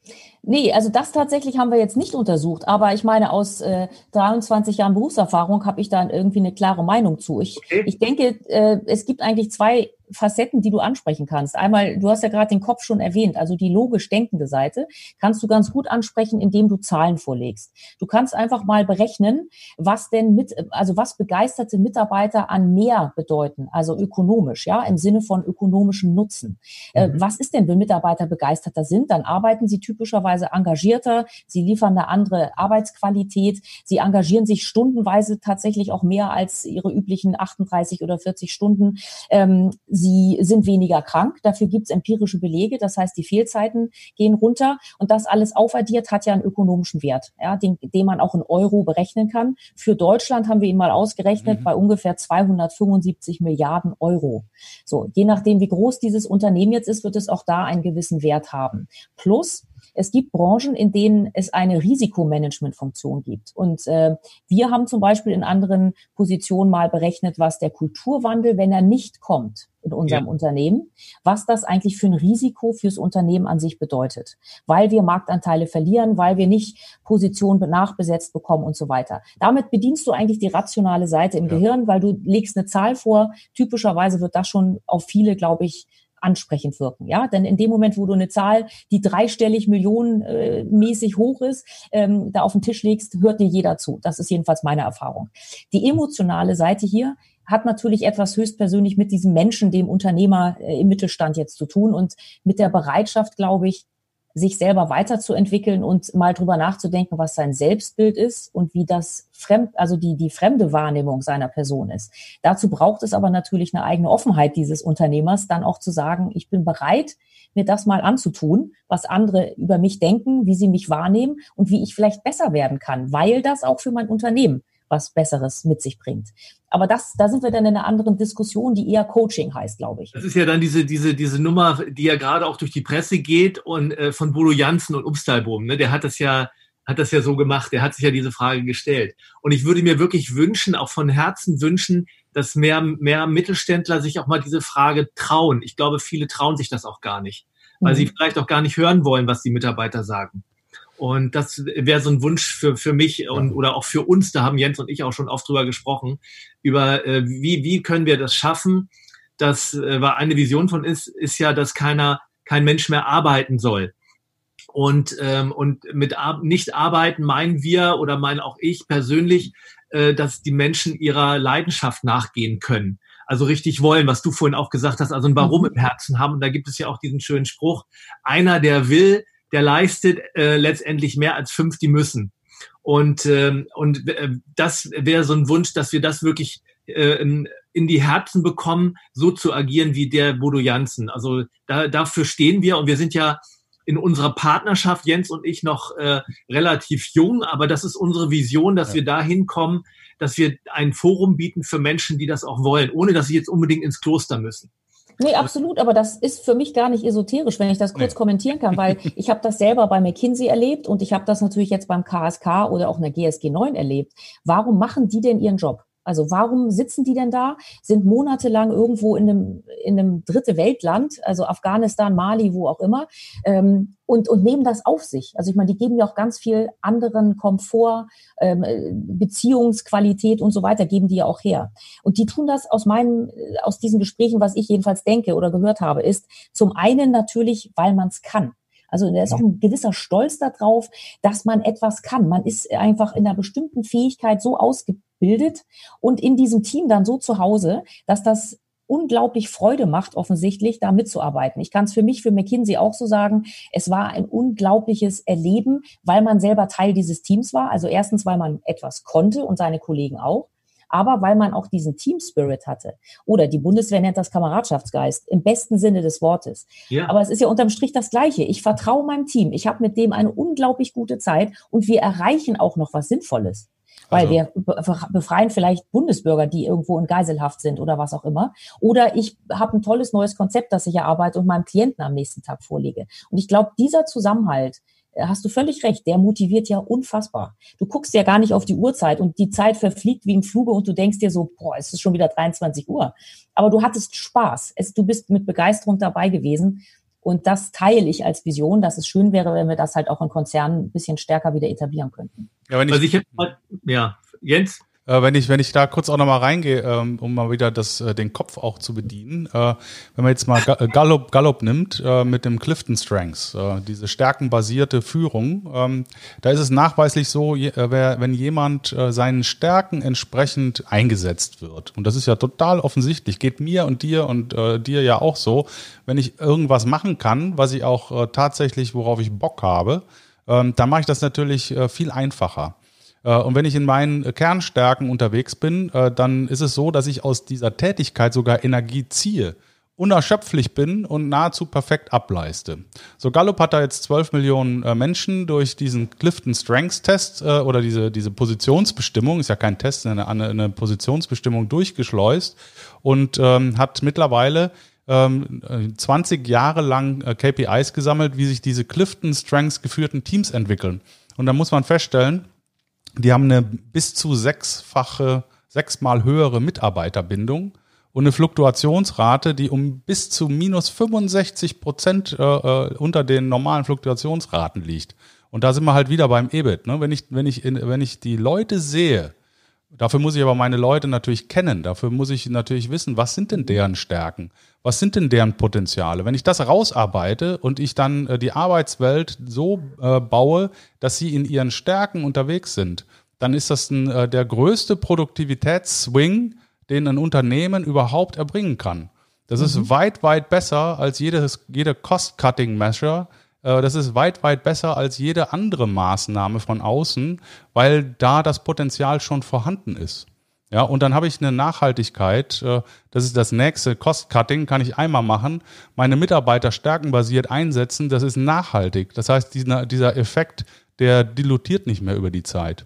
Nee, also das tatsächlich haben wir jetzt nicht untersucht, aber ich meine, aus äh, dreiundzwanzig Jahren Berufserfahrung habe ich da irgendwie eine klare Meinung zu. Ich, okay. ich denke, äh, es gibt eigentlich zwei Facetten, die du ansprechen kannst. Einmal, du hast ja gerade den Kopf schon erwähnt, also die logisch denkende Seite, kannst du ganz gut ansprechen, indem du Zahlen vorlegst. Du kannst einfach mal berechnen, was denn mit, also was begeisterte Mitarbeiter an mehr bedeuten, also ökonomisch, ja, im Sinne von ökonomischem Nutzen. Mhm. Äh, was ist denn, wenn Mitarbeiter begeisterter sind? Dann arbeiten sie typischerweise engagierter, sie liefern eine andere Arbeitsqualität, sie engagieren sich stundenweise tatsächlich auch mehr als ihre üblichen achtunddreißig oder vierzig Stunden. Ähm, Sie sind weniger krank, dafür gibt es empirische Belege, das heißt, die Fehlzeiten gehen runter und das alles aufaddiert hat ja einen ökonomischen Wert, ja, den, den man auch in Euro berechnen kann. Für Deutschland haben wir ihn mal ausgerechnet mhm. bei ungefähr zweihundertfünfundsiebzig Milliarden Euro. So, je nachdem, wie groß dieses Unternehmen jetzt ist, wird es auch da einen gewissen Wert haben. Plus, es gibt Branchen, in denen es eine Risikomanagementfunktion gibt. Und äh, wir haben zum Beispiel in anderen Positionen mal berechnet, was der Kulturwandel, wenn er nicht kommt in unserem ja. Unternehmen, was das eigentlich für ein Risiko fürs Unternehmen an sich bedeutet. Weil wir Marktanteile verlieren, weil wir nicht Positionen nachbesetzt bekommen und so weiter. Damit bedienst du eigentlich die rationale Seite im ja. Gehirn, weil du legst eine Zahl vor. Typischerweise wird das schon auf viele, glaube ich, ansprechend wirken, ja, denn in dem Moment, wo du eine Zahl, die dreistellig millionenmäßig hoch ist, ähm, da auf den Tisch legst, hört dir jeder zu. Das ist jedenfalls meine Erfahrung. Die emotionale Seite hier hat natürlich etwas höchstpersönlich mit diesem Menschen, dem Unternehmer äh, im Mittelstand jetzt zu tun und mit der Bereitschaft, glaube ich, sich selber weiterzuentwickeln und mal drüber nachzudenken, was sein Selbstbild ist und wie das fremd, also die, die fremde Wahrnehmung seiner Person ist. Dazu braucht es aber natürlich eine eigene Offenheit dieses Unternehmers, dann auch zu sagen, ich bin bereit, mir das mal anzutun, was andere über mich denken, wie sie mich wahrnehmen und wie ich vielleicht besser werden kann, weil das auch für mein Unternehmen was Besseres mit sich bringt. Aber das, da sind wir dann in einer anderen Diskussion, die eher Coaching heißt, glaube ich. Das ist ja dann diese diese diese Nummer, die ja gerade auch durch die Presse geht und äh, von Bodo Jansen und Upstalboom, ne? Der hat das ja hat das ja so gemacht. Der hat sich ja diese Frage gestellt. Und ich würde mir wirklich wünschen, auch von Herzen wünschen, dass mehr mehr Mittelständler sich auch mal diese Frage trauen. Ich glaube, viele trauen sich das auch gar nicht, weil mhm. sie vielleicht auch gar nicht hören wollen, was die Mitarbeiter sagen. Und das wäre so ein Wunsch für für mich und oder auch für uns. Da haben Jens und ich auch schon oft drüber gesprochen, über äh, wie wie können wir das schaffen. Das äh, war eine Vision von ist ist ja, dass keiner kein Mensch mehr arbeiten soll. Und ähm, und mit Ar- nicht arbeiten meinen wir oder meinen auch ich persönlich, äh, dass die Menschen ihrer Leidenschaft nachgehen können. Also richtig wollen, was du vorhin auch gesagt hast, also ein Warum im Herzen haben. Und da gibt es ja auch diesen schönen Spruch: Einer, der will, der leistet äh, letztendlich mehr als fünf, die müssen. Und ähm, und äh, das wäre so ein Wunsch, dass wir das wirklich äh, in, in die Herzen bekommen, so zu agieren wie der Bodo Jansen. Also da, dafür stehen wir und wir sind ja in unserer Partnerschaft, Jens und ich, noch äh, relativ jung, aber das ist unsere Vision, dass ja. wir dahin kommen, dass wir ein Forum bieten für Menschen, die das auch wollen, ohne dass sie jetzt unbedingt ins Kloster müssen. Nee, absolut, aber das ist für mich gar nicht esoterisch, wenn ich das kurz nee. kommentieren kann, weil ich habe das selber bei McKinsey erlebt und ich habe das natürlich jetzt beim K S K oder auch in der G S G neun erlebt. Warum machen die denn ihren Job? Also warum sitzen die denn da, sind monatelang irgendwo in einem, in einem dritte Weltland, also Afghanistan, Mali, wo auch immer, ähm, und, und nehmen das auf sich. Also ich meine, die geben ja auch ganz viel anderen Komfort, ähm, Beziehungsqualität und so weiter, geben die ja auch her. Und die tun das aus meinen, aus diesen Gesprächen, was ich jedenfalls denke oder gehört habe, ist zum einen natürlich, weil man es kann. Also da ist auch ein gewisser Stolz darauf, dass man etwas kann. Man ist einfach in einer bestimmten Fähigkeit so ausgebildet und in diesem Team dann so zu Hause, dass das unglaublich Freude macht, offensichtlich, da mitzuarbeiten. Ich kann es für mich, für McKinsey auch so sagen, es war ein unglaubliches Erleben, weil man selber Teil dieses Teams war. Also erstens, weil man etwas konnte und seine Kollegen auch, aber weil man auch diesen Team-Spirit hatte. Oder die Bundeswehr nennt das Kameradschaftsgeist, im besten Sinne des Wortes. Ja. Aber es ist ja unterm Strich das Gleiche. Ich vertraue meinem Team. Ich habe mit dem eine unglaublich gute Zeit und wir erreichen auch noch was Sinnvolles. Weil also. wir befreien vielleicht Bundesbürger, die irgendwo in Geiselhaft sind oder was auch immer. Oder ich habe ein tolles neues Konzept, das ich erarbeite und meinem Klienten am nächsten Tag vorlege. Und ich glaube, dieser Zusammenhalt, hast du völlig recht, der motiviert ja unfassbar. Du guckst ja gar nicht auf die Uhrzeit und die Zeit verfliegt wie im Fluge und du denkst dir so, boah, es ist schon wieder dreiundzwanzig Uhr. Aber du hattest Spaß. Es, du bist mit Begeisterung dabei gewesen. Und das teile ich als Vision, dass es schön wäre, wenn wir das halt auch in Konzernen ein bisschen stärker wieder etablieren könnten. Ja, wenn ich, also ich hab, ja, Jens? Äh, wenn ich wenn ich da kurz auch nochmal reingehe, ähm, um mal wieder das äh, den Kopf auch zu bedienen. Äh, wenn man jetzt mal Gallup, Gallup nimmt äh, mit dem Clifton Strengths, äh, diese stärkenbasierte Führung, ähm, da ist es nachweislich so, je, äh, wer, wenn jemand äh, seinen Stärken entsprechend eingesetzt wird, und das ist ja total offensichtlich, geht mir und dir und äh, dir ja auch so, wenn ich irgendwas machen kann, was ich auch äh, tatsächlich, worauf ich Bock habe, ähm, dann mache ich das natürlich äh, viel einfacher. Und wenn ich in meinen Kernstärken unterwegs bin, dann ist es so, dass ich aus dieser Tätigkeit sogar Energie ziehe, unerschöpflich bin und nahezu perfekt ableiste. So, Gallup hat da jetzt zwölf Millionen Menschen durch diesen Clifton Strengths Test oder diese, diese Positionsbestimmung, ist ja kein Test, eine, eine Positionsbestimmung durchgeschleust und ähm, hat mittlerweile ähm, zwanzig Jahre lang K P Is gesammelt, wie sich diese Clifton Strengths geführten Teams entwickeln. Und da muss man feststellen, die haben eine bis zu sechsfache, sechsmal höhere Mitarbeiterbindung und eine Fluktuationsrate, die um bis zu minus fünfundsechzig Prozent äh, unter den normalen Fluktuationsraten liegt. Und da sind wir halt wieder beim E B I T. Ne? Wenn ich, wenn ich, in, wenn ich die Leute sehe, dafür muss ich aber meine Leute natürlich kennen, dafür muss ich natürlich wissen, was sind denn deren Stärken, was sind denn deren Potenziale. Wenn ich das rausarbeite und ich dann äh, die Arbeitswelt so äh, baue, dass sie in ihren Stärken unterwegs sind, dann ist das ein, äh, der größte Produktivitätsswing, den ein Unternehmen überhaupt erbringen kann. Das mhm. ist weit, weit besser als jedes, jede Cost-Cutting-Measure. Das ist weit, weit besser als jede andere Maßnahme von außen, weil da das Potenzial schon vorhanden ist. Ja, und dann habe ich eine Nachhaltigkeit, das ist das nächste, Cost-Cutting kann ich einmal machen, meine Mitarbeiter stärkenbasiert einsetzen, das ist nachhaltig. Das heißt, dieser, dieser Effekt, der dilutiert nicht mehr über die Zeit.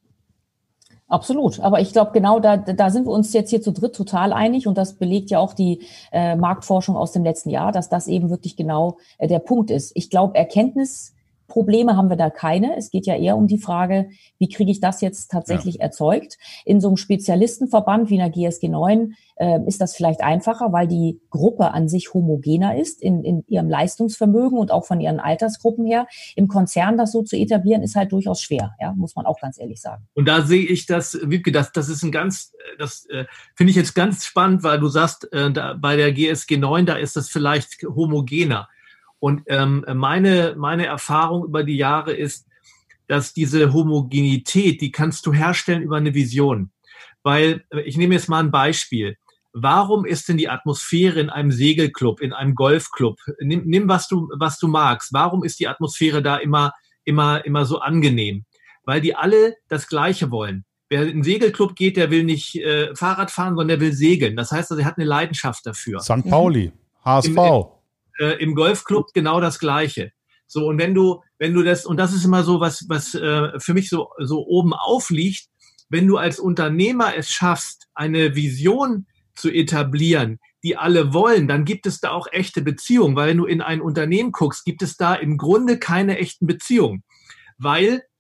Absolut, aber ich glaube genau, da, da sind wir uns jetzt hier zu dritt total einig und das belegt ja auch die äh, Marktforschung aus dem letzten Jahr, dass das eben wirklich genau äh, der Punkt ist. Ich glaube, Erkenntnisprobleme haben wir da keine. Es geht ja eher um die Frage, wie kriege ich das jetzt tatsächlich ja. erzeugt? In so einem Spezialistenverband wie einer G S G neun äh, ist das vielleicht einfacher, weil die Gruppe an sich homogener ist in, in ihrem Leistungsvermögen und auch von ihren Altersgruppen her. Im Konzern das so zu etablieren, ist halt durchaus schwer, ja, muss man auch ganz ehrlich sagen. Und da sehe ich das, Wiebke, das, das ist ein ganz, das äh, finde ich jetzt ganz spannend, weil du sagst, äh, da, bei der G S G neun, da ist das vielleicht homogener. Und ähm, meine, meine Erfahrung über die Jahre ist, dass diese Homogenität, die kannst du herstellen über eine Vision. Weil, ich nehme jetzt mal ein Beispiel. Warum ist denn die Atmosphäre in einem Segelclub, in einem Golfclub? Nimm, nimm was du, was du magst. Warum ist die Atmosphäre da immer, immer, immer so angenehm? Weil die alle das Gleiche wollen. Wer in einen Segelclub geht, der will nicht äh, Fahrrad fahren, sondern der will segeln. Das heißt, also, er hat eine Leidenschaft dafür. Sankt Pauli, H S V. Im, äh, im Golfclub genau das Gleiche. So, und wenn du, wenn du das, und das ist immer so, was, was äh, für mich so, so oben aufliegt, wenn du als Unternehmer es schaffst, eine Vision zu etablieren, die alle wollen, dann gibt es da auch echte Beziehungen. Weil wenn du in ein Unternehmen guckst, gibt es da im Grunde keine echten Beziehungen. Weil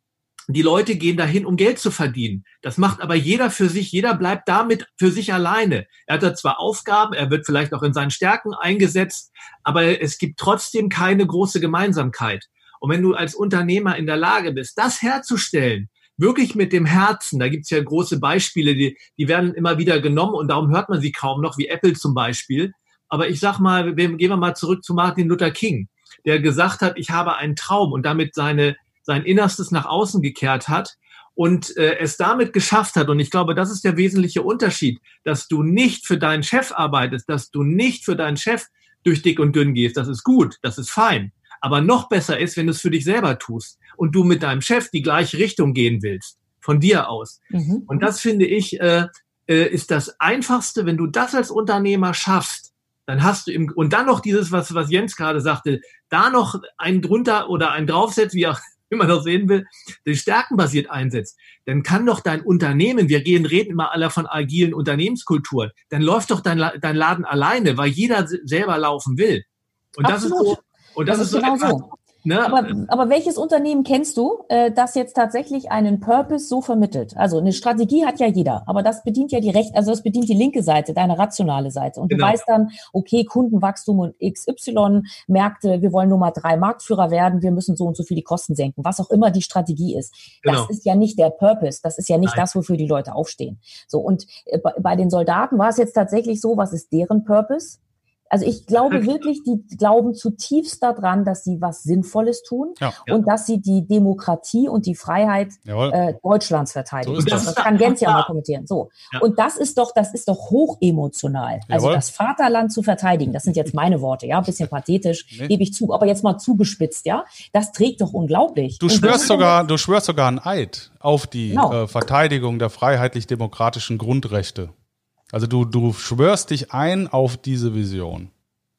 Die Leute gehen dahin, um Geld zu verdienen. Das macht aber jeder für sich. Jeder bleibt damit für sich alleine. Er hat da zwar Aufgaben, er wird vielleicht auch in seinen Stärken eingesetzt, aber es gibt trotzdem keine große Gemeinsamkeit. Und wenn du als Unternehmer in der Lage bist, das herzustellen, wirklich mit dem Herzen, da gibt's ja große Beispiele, die, die werden immer wieder genommen und darum hört man sie kaum noch, wie Apple zum Beispiel. Aber ich sag mal, gehen wir mal zurück zu Martin Luther King, der gesagt hat, ich habe einen Traum und damit seine sein Innerstes nach außen gekehrt hat und äh, es damit geschafft hat. Und ich glaube, das ist der wesentliche Unterschied, dass du nicht für deinen Chef arbeitest, dass du nicht für deinen Chef durch dick und dünn gehst. Das ist gut, das ist fein. Aber noch besser ist, wenn du es für dich selber tust und du mit deinem Chef die gleiche Richtung gehen willst, von dir aus. Mhm. Und das finde ich, äh, äh, ist das Einfachste, wenn du das als Unternehmer schaffst, dann hast du im, und dann noch dieses, was, was Jens gerade sagte, da noch einen drunter oder einen draufsetzt, wie auch wie man das sehen will, den stärkenbasiert einsetzt, dann kann doch dein Unternehmen, wir gehen, reden immer alle von agilen Unternehmenskulturen, dann läuft doch dein, dein Laden alleine, weil jeder selber laufen will. Und das Absolut. ist so, und das, das ist, ist genau so. Etwas, Ne? Aber, aber welches Unternehmen kennst du, äh, das jetzt tatsächlich einen Purpose so vermittelt? Also eine Strategie hat ja jeder, aber das bedient ja die Recht, also das bedient die linke Seite, deine rationale Seite. Und genau. Du weißt dann, okay, Kundenwachstum und X Y, Märkte, wir wollen Nummer drei Marktführer werden, wir müssen so und so viel die Kosten senken, was auch immer die Strategie ist. Genau. Das ist ja nicht der Purpose, das ist ja nicht Nein. das, wofür die Leute aufstehen. So, und äh, bei, bei den Soldaten war es jetzt tatsächlich so, was ist deren Purpose? Also ich glaube wirklich, die glauben zutiefst daran, dass sie was Sinnvolles tun ja, ja. und dass sie die Demokratie und die Freiheit äh, Deutschlands verteidigen. So das. das kann Jens ja mal kommentieren. So. Ja. Und das ist doch, das ist doch hochemotional. Also Jawohl. Das Vaterland zu verteidigen, das sind jetzt meine Worte, ja, ein bisschen pathetisch, nee. gebe ich zu, aber jetzt mal zugespitzt, ja. Das trägt doch unglaublich. Du schwörst sogar, du schwörst sogar einen Eid auf die genau. äh, Verteidigung der freiheitlich-demokratischen Grundrechte. Also du, du schwörst dich ein auf diese Vision.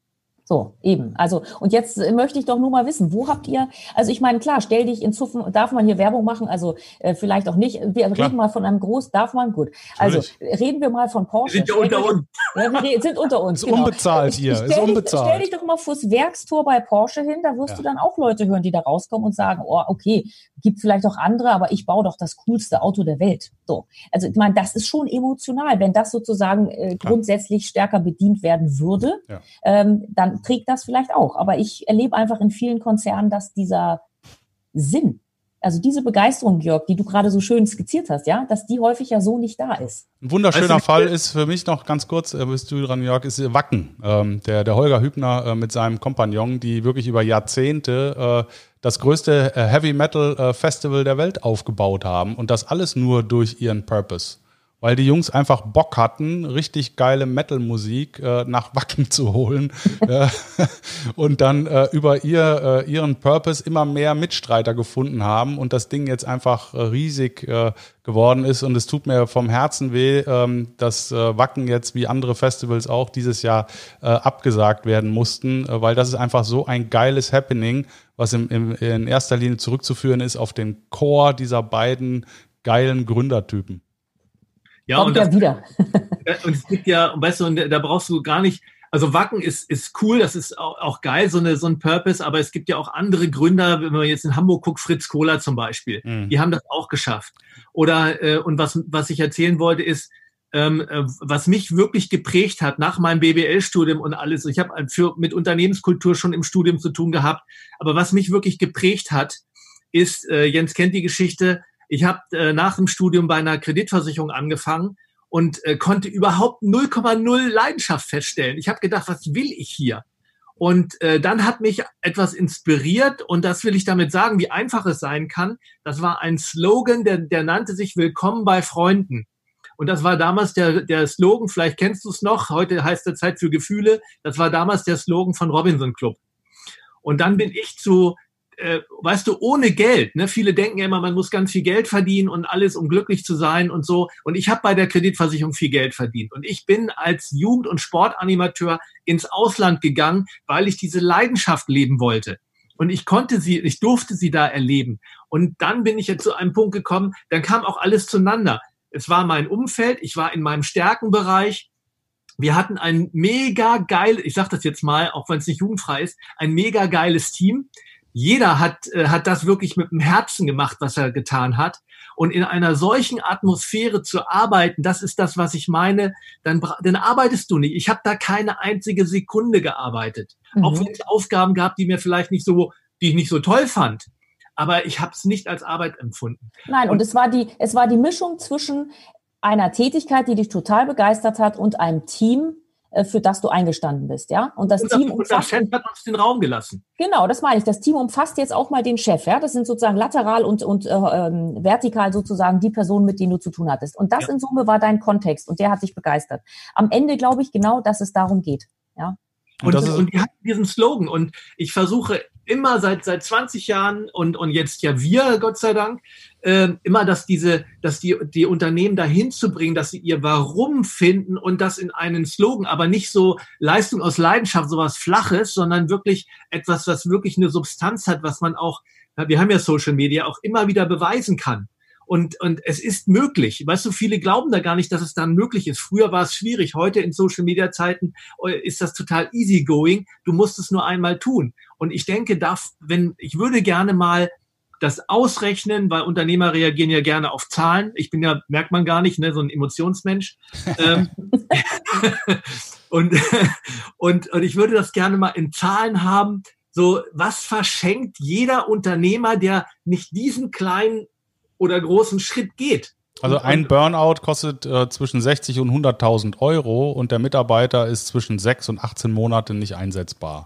So, eben. Also, und jetzt möchte ich doch nur mal wissen, wo habt ihr, also ich meine, klar, stell dich in Zuffen, darf man hier Werbung machen, also äh, vielleicht auch nicht, wir klar. reden mal von einem Groß, darf man, gut. Also reden wir mal von Porsche. Wir sind ja unter uns. Ja, wir sind unter uns, ist genau. unbezahlt hier, stell ist dich, unbezahlt. Stell dich doch mal fürs Werkstor bei Porsche hin, da wirst ja. du dann auch Leute hören, die da rauskommen und sagen, oh, okay, gibt vielleicht auch andere, aber ich baue doch das coolste Auto der Welt. So. Also ich meine, das ist schon emotional, wenn das sozusagen äh, grundsätzlich stärker bedient werden würde, ja. ähm, dann trägt das vielleicht auch. Aber ich erlebe einfach in vielen Konzernen, dass dieser Sinn, also diese Begeisterung, Jörg, die du gerade so schön skizziert hast, ja, dass die häufig ja so nicht da ist. Ein wunderschöner also, Fall ist für mich noch ganz kurz, äh, bist du dran, Jörg, ist Wacken. Ähm, der, der Holger Hübner äh, mit seinem Kompagnon, die wirklich über Jahrzehnte äh, das größte äh, Heavy Metal äh, Festival der Welt aufgebaut haben und das alles nur durch ihren Purpose. Weil die Jungs einfach Bock hatten, richtig geile Metal-Musik äh, nach Wacken zu holen äh, und dann äh, über ihr, äh, ihren Purpose immer mehr Mitstreiter gefunden haben und das Ding jetzt einfach äh, riesig äh, geworden ist. Und es tut mir vom Herzen weh, ähm, dass äh, Wacken jetzt wie andere Festivals auch dieses Jahr äh, abgesagt werden mussten, äh, weil das ist einfach so ein geiles Happening, was im, im, in erster Linie zurückzuführen ist auf den Core dieser beiden geilen Gründertypen. Ja, Kommt und das, ja wieder. Und es gibt ja, weißt du, und da brauchst du gar nicht, also Wacken ist, ist cool, das ist auch, auch geil, so eine, so ein Purpose, aber es gibt ja auch andere Gründer, wenn man jetzt in Hamburg guckt, Fritz Kohler zum Beispiel, mhm. die haben das auch geschafft. Oder, äh, und was, was ich erzählen wollte, ist, ähm, äh, was mich wirklich geprägt hat nach meinem B W L-Studium und alles, ich habe für mit Unternehmenskultur schon im Studium zu tun gehabt, aber was mich wirklich geprägt hat, ist, äh, Jens kennt die Geschichte, ich habe äh, nach dem Studium bei einer Kreditversicherung angefangen und äh, konnte überhaupt null Komma null Leidenschaft feststellen. Ich habe gedacht, was will ich hier? Und äh, dann hat mich etwas inspiriert und das will ich damit sagen, wie einfach es sein kann. Das war ein Slogan, der, der nannte sich Willkommen bei Freunden. Und das war damals der, der Slogan, vielleicht kennst du es noch, heute heißt der Zeit für Gefühle. Das war damals der Slogan von Robinson Club. Und dann bin ich zu... Äh, weißt du, ohne Geld, ne? Viele denken ja immer, man muss ganz viel Geld verdienen und alles, um glücklich zu sein und so. Und ich habe bei der Kreditversicherung viel Geld verdient. Und ich bin als Jugend- und Sportanimateur ins Ausland gegangen, weil ich diese Leidenschaft leben wollte. Und ich konnte sie, ich durfte sie da erleben. Und dann bin ich jetzt zu einem Punkt gekommen, dann kam auch alles zueinander. Es war mein Umfeld, ich war in meinem Stärkenbereich. Wir hatten ein mega geil, ich sage das jetzt mal, auch wenn es nicht jugendfrei ist, ein mega geiles Team. jeder hat, äh, hat das wirklich mit dem Herzen gemacht, was er getan hat. Und in einer solchen Atmosphäre zu arbeiten, das ist das, was ich meine, dann, dann arbeitest du nicht. Ich habe da keine einzige Sekunde gearbeitet. Mhm. Auch wenn es Aufgaben gab, die mir vielleicht nicht so, die ich nicht so toll fand. Aber ich habe es nicht als Arbeit empfunden. Nein, und, und es war die, es war die Mischung zwischen einer Tätigkeit, die dich total begeistert hat, und einem Team, für das du eingestanden bist, ja. Und das und Team das, umfasst. Der Chef hat uns den Raum gelassen. Genau, das meine ich. Das Team umfasst jetzt auch mal den Chef, ja. Das sind sozusagen lateral und, und äh, vertikal sozusagen die Personen, mit denen du zu tun hattest. Und das ja. in Summe war dein Kontext und der hat dich begeistert. Am Ende glaube ich genau, dass es darum geht, ja. Und, und, und die hatten diesen Slogan und ich versuche immer seit seit zwanzig Jahren und und jetzt ja wir, Gott sei Dank, äh, immer, dass diese, dass die die Unternehmen dahin zu bringen, dass sie ihr Warum finden und das in einen Slogan, aber nicht so Leistung aus Leidenschaft, sowas Flaches, sondern wirklich etwas, was wirklich eine Substanz hat, was man auch, wir haben ja Social Media, auch immer wieder beweisen kann. Und, und es ist möglich. Weißt du, viele glauben da gar nicht, dass es dann möglich ist. Früher war es schwierig. Heute in Social-Media-Zeiten ist das total easygoing. Du musst es nur einmal tun. Und ich denke, darf, wenn, ich würde gerne mal das ausrechnen, weil Unternehmer reagieren ja gerne auf Zahlen. Ich bin ja, merkt man gar nicht, ne, so ein Emotionsmensch. und, und, und ich würde das gerne mal in Zahlen haben. So, was verschenkt jeder Unternehmer, der nicht diesen kleinen oder großen Schritt geht? Also ein Burnout kostet äh, zwischen sechzig und hunderttausend Euro und der Mitarbeiter ist zwischen sechs und achtzehn Monate nicht einsetzbar.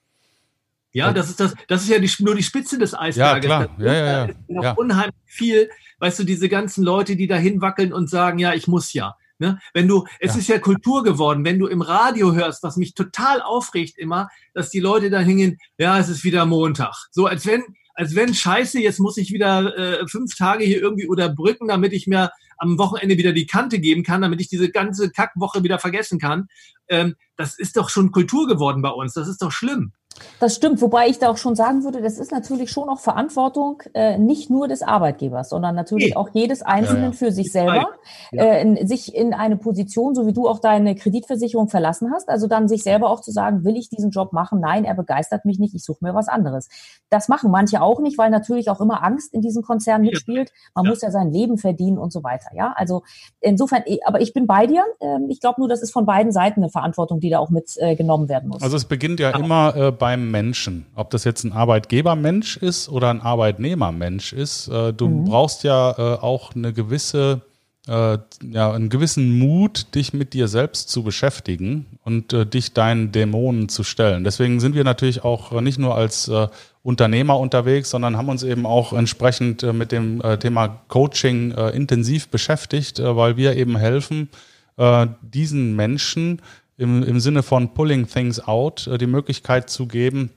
Ja, das ist das, das ist ja die, nur die Spitze des Eisberges. Ja, klar. Ja, ja, ja. Da ist noch ja. unheimlich viel, weißt du, diese ganzen Leute, die da hinwackeln und sagen, ja, ich muss ja. Ne? Wenn du, es ja. ist ja Kultur geworden, wenn du im Radio hörst, was mich total aufregt immer, dass die Leute da hingehen, ja, es ist wieder Montag. So als wenn, als wenn scheiße, jetzt muss ich wieder äh, fünf Tage hier irgendwie überbrücken, damit ich mir am Wochenende wieder die Kante geben kann, damit ich diese ganze Kackwoche wieder vergessen kann. Ähm, das ist doch schon Kultur geworden bei uns. Das ist doch schlimm. Das stimmt, wobei ich da auch schon sagen würde, das ist natürlich schon auch Verantwortung äh, nicht nur des Arbeitgebers, sondern natürlich nee. auch jedes Einzelnen ja, ja. für sich selber, ja. äh, in, sich in eine Position, so wie du auch deine Kreditversicherung verlassen hast, also dann sich selber auch zu sagen, will ich diesen Job machen? Nein, er begeistert mich nicht, ich suche mir was anderes. Das machen manche auch nicht, weil natürlich auch immer Angst in diesem Konzern mitspielt. Man ja. muss ja sein Leben verdienen und so weiter. Ja, also insofern, aber ich bin bei dir. Äh, ich glaube nur, das ist von beiden Seiten eine Verantwortung, die da auch mit äh, genommen werden muss. Also es beginnt ja, ja. immer äh, bei beim Menschen. Ob das jetzt ein Arbeitgebermensch ist oder ein Arbeitnehmermensch ist, äh, du mhm. brauchst ja äh, auch eine gewisse, äh, ja, einen gewissen Mut, dich mit dir selbst zu beschäftigen und äh, dich deinen Dämonen zu stellen. Deswegen sind wir natürlich auch äh, nicht nur als äh, Unternehmer unterwegs, sondern haben uns eben auch entsprechend äh, mit dem äh, Thema Coaching äh, intensiv beschäftigt, äh, weil wir eben helfen, äh, diesen Menschen Im, im Sinne von pulling things out, äh, die Möglichkeit zu geben,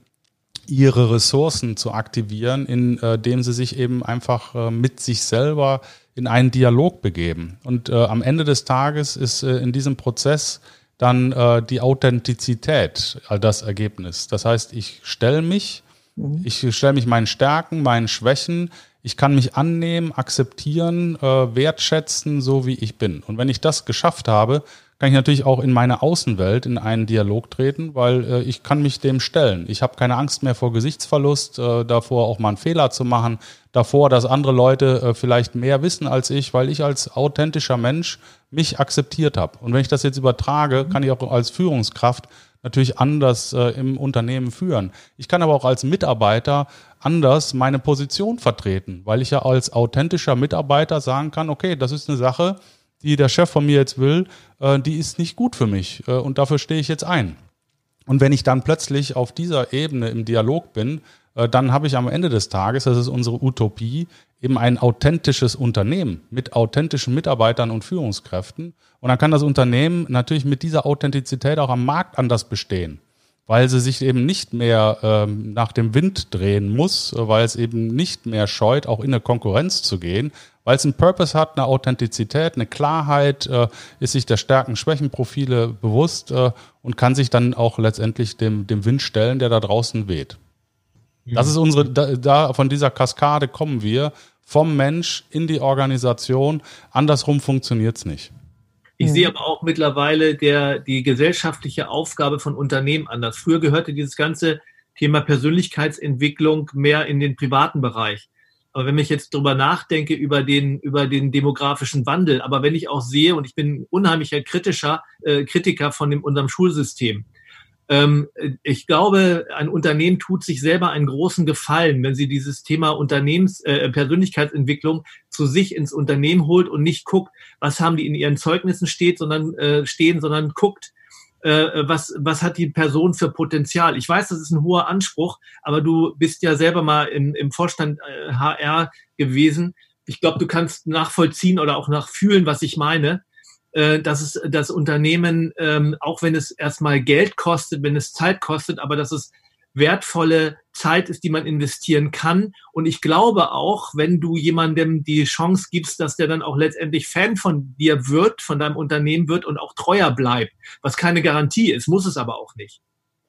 ihre Ressourcen zu aktivieren, indem sie sich eben einfach äh, mit sich selber in einen Dialog begeben. Und äh, am Ende des Tages ist äh, in diesem Prozess dann äh, die Authentizität äh, das Ergebnis. Das heißt, ich stelle mich, mhm. ich stelle mich meinen Stärken, meinen Schwächen, ich kann mich annehmen, akzeptieren, äh, wertschätzen, so wie ich bin. Und wenn ich das geschafft habe, kann ich natürlich auch in meine Außenwelt in einen Dialog treten, weil äh, ich kann mich dem stellen. Ich habe keine Angst mehr vor Gesichtsverlust, äh, davor auch mal einen Fehler zu machen, davor, dass andere Leute äh, vielleicht mehr wissen als ich, weil ich als authentischer Mensch mich akzeptiert habe. Und wenn ich das jetzt übertrage, kann ich auch als Führungskraft natürlich anders äh, im Unternehmen führen. Ich kann aber auch als Mitarbeiter anders meine Position vertreten, weil ich ja als authentischer Mitarbeiter sagen kann, okay, das ist eine Sache, die der Chef von mir jetzt will, äh, die ist nicht gut für mich äh, und dafür stehe ich jetzt ein. Und wenn ich dann plötzlich auf dieser Ebene im Dialog bin, äh, dann habe ich am Ende des Tages, das ist unsere Utopie, eben ein authentisches Unternehmen mit authentischen Mitarbeitern und Führungskräften. Und dann kann das Unternehmen natürlich mit dieser Authentizität auch am Markt anders bestehen, weil sie sich eben nicht mehr ähm, nach dem Wind drehen muss, weil es eben nicht mehr scheut, auch in eine Konkurrenz zu gehen, weil es einen Purpose hat, eine Authentizität, eine Klarheit, äh, ist sich der Stärken-Schwächen-Profile bewusst äh, und kann sich dann auch letztendlich dem, dem Wind stellen, der da draußen weht. Mhm. Das ist unsere, da, da von dieser Kaskade kommen wir, vom Mensch in die Organisation. Andersrum funktioniert es nicht. Ich mhm. sehe aber auch mittlerweile der, die gesellschaftliche Aufgabe von Unternehmen anders. Früher gehörte dieses ganze Thema Persönlichkeitsentwicklung mehr in den privaten Bereich. Aber wenn ich jetzt drüber nachdenke, über den, über den demografischen Wandel, aber wenn ich auch sehe, und ich bin ein unheimlicher kritischer, äh, Kritiker von dem, unserem Schulsystem, ähm, ich glaube, ein Unternehmen tut sich selber einen großen Gefallen, wenn sie dieses Thema Unternehmens, äh, Persönlichkeitsentwicklung zu sich ins Unternehmen holt und nicht guckt, was haben die in ihren Zeugnissen steht, sondern, äh, stehen, sondern guckt, Äh, was, was hat die Person für Potenzial? Ich weiß, das ist ein hoher Anspruch, aber du bist ja selber mal im, im Vorstand äh, H R gewesen. Ich glaube, du kannst nachvollziehen oder auch nachfühlen, was ich meine, äh, dass es das Unternehmen, ähm, auch wenn es erstmal Geld kostet, wenn es Zeit kostet, aber dass es wertvolle Zeit ist, die man investieren kann. Und ich glaube auch, wenn du jemandem die Chance gibst, dass der dann auch letztendlich Fan von dir wird, von deinem Unternehmen wird und auch treuer bleibt, was keine Garantie ist, muss es aber auch nicht.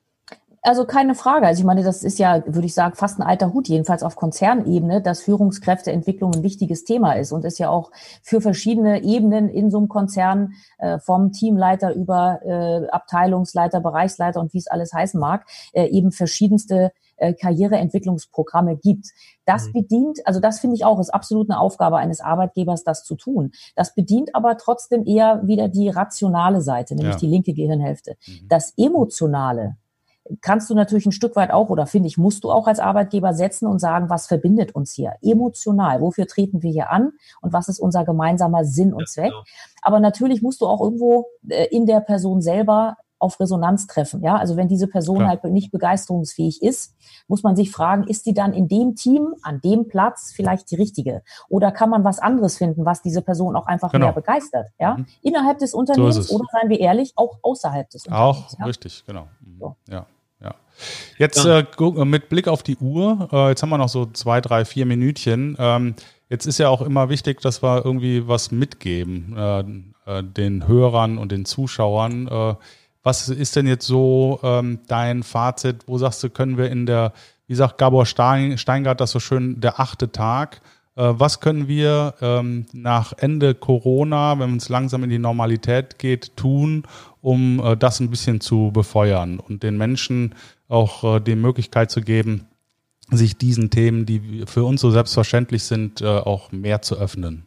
Also keine Frage. Also ich meine, das ist ja, würde ich sagen, fast ein alter Hut, jedenfalls auf Konzernebene, dass Führungskräfteentwicklung ein wichtiges Thema ist und ist ja auch für verschiedene Ebenen in so einem Konzern, äh, vom Teamleiter über äh, Abteilungsleiter, Bereichsleiter und wie es alles heißen mag, äh, eben verschiedenste äh, Karriereentwicklungsprogramme gibt. Das mhm. bedient, also das finde ich auch, ist absolut eine Aufgabe eines Arbeitgebers, das zu tun. Das bedient aber trotzdem eher wieder die rationale Seite, nämlich ja. die linke Gehirnhälfte. Mhm. Das Emotionale kannst du natürlich ein Stück weit auch, oder finde ich, musst du auch als Arbeitgeber setzen und sagen, was verbindet uns hier emotional? Wofür treten wir hier an? Und was ist unser gemeinsamer Sinn und Zweck? Ja, genau. Aber natürlich musst du auch irgendwo äh, in der Person selber auf Resonanz treffen. Ja, also wenn diese Person Klar. halt nicht begeisterungsfähig ist, muss man sich fragen, ist die dann in dem Team, an dem Platz vielleicht die richtige? Oder kann man was anderes finden, was diese Person auch einfach genau. mehr begeistert? Ja, mhm. innerhalb des Unternehmens so oder, seien wir ehrlich, auch außerhalb des Unternehmens. Auch, ja? richtig, genau. So. Ja. Ja. Jetzt äh, mit Blick auf die Uhr, äh, jetzt haben wir noch so zwei, drei, vier Minütchen. Ähm, jetzt ist ja auch immer wichtig, dass wir irgendwie was mitgeben, äh, äh, den Hörern und den Zuschauern. Äh, was ist denn jetzt so ähm, dein Fazit? Wo sagst du, können wir in der, wie sagt Gabor Stein, Steingart das so schön, der achte Tag? Äh, was können wir ähm, nach Ende Corona, wenn es langsam in die Normalität geht, tun, um äh, das ein bisschen zu befeuern und den Menschen auch äh, die Möglichkeit zu geben, sich diesen Themen, die für uns so selbstverständlich sind, äh, auch mehr zu öffnen?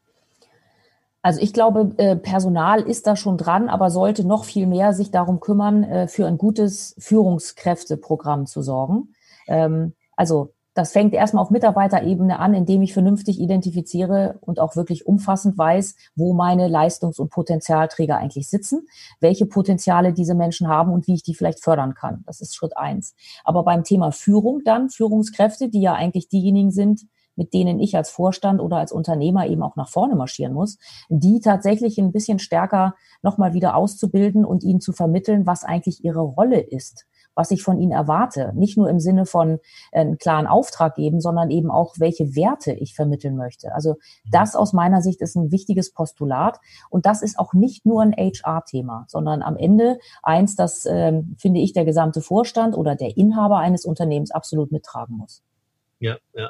Also ich glaube, äh, Personal ist da schon dran, aber sollte noch viel mehr sich darum kümmern, äh, für ein gutes Führungskräfteprogramm zu sorgen. Ähm, also das fängt erstmal auf Mitarbeiterebene an, indem ich vernünftig identifiziere und auch wirklich umfassend weiß, wo meine Leistungs- und Potenzialträger eigentlich sitzen, welche Potenziale diese Menschen haben und wie ich die vielleicht fördern kann. Das ist Schritt eins. Aber beim Thema Führung dann, Führungskräfte, die ja eigentlich diejenigen sind, mit denen ich als Vorstand oder als Unternehmer eben auch nach vorne marschieren muss, die tatsächlich ein bisschen stärker nochmal wieder auszubilden und ihnen zu vermitteln, was eigentlich ihre Rolle ist, was ich von ihnen erwarte. Nicht nur im Sinne von äh, einen klaren Auftrag geben, sondern eben auch, welche Werte ich vermitteln möchte. Also das aus meiner Sicht ist ein wichtiges Postulat. Und das ist auch nicht nur ein H R-Thema, sondern am Ende eins, das, äh, finde ich, der gesamte Vorstand oder der Inhaber eines Unternehmens absolut mittragen muss. Ja, ja.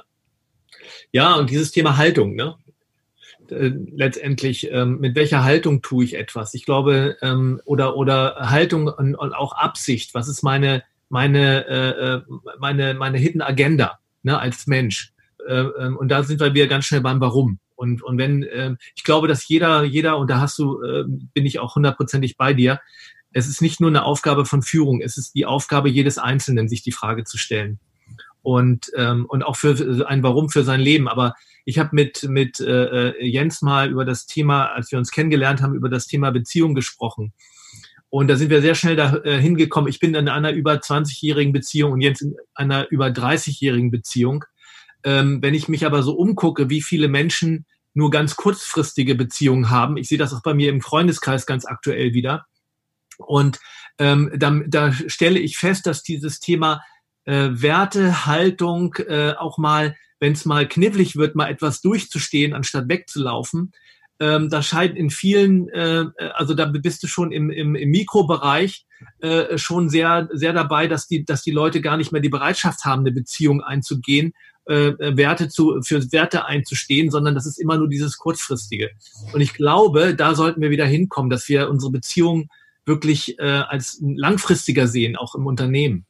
Ja, und dieses Thema Haltung, ne? Äh, letztendlich, ähm, mit welcher Haltung tue ich etwas? Ich glaube, ähm, oder oder Haltung und, und auch Absicht. Was ist meine meine äh, meine meine Hidden Agenda, ne, als Mensch? Äh, und da sind wir wieder ganz schnell beim Warum. Und und wenn äh, ich glaube, dass jeder jeder und da hast du äh, bin ich auch hundertprozentig bei dir. Es ist nicht nur eine Aufgabe von Führung. Es ist die Aufgabe jedes Einzelnen, sich die Frage zu stellen. Und ähm, und auch für ein Warum für sein Leben. Aber ich habe mit mit äh, Jens mal über das Thema, als wir uns kennengelernt haben, über das Thema Beziehung gesprochen. Und da sind wir sehr schnell da äh, hingekommen. Ich bin in einer über zwanzigjährigen Beziehung und Jens in einer über dreißigjährigen Beziehung. Ähm, wenn ich mich aber so umgucke, wie viele Menschen nur ganz kurzfristige Beziehungen haben, ich sehe das auch bei mir im Freundeskreis ganz aktuell wieder. Und ähm, da, da stelle ich fest, dass dieses Thema Äh, Werte, Haltung, äh, auch mal, wenn es mal knifflig wird, mal etwas durchzustehen, anstatt wegzulaufen. Ähm, das scheint in vielen, äh, also da bist du schon im, im, im Mikrobereich äh, schon sehr, sehr dabei, dass die, dass die Leute gar nicht mehr die Bereitschaft haben, eine Beziehung einzugehen, äh, Werte zu, für Werte einzustehen, sondern das ist immer nur dieses Kurzfristige. Und ich glaube, da sollten wir wieder hinkommen, dass wir unsere Beziehung wirklich äh, als langfristiger sehen, auch im Unternehmen.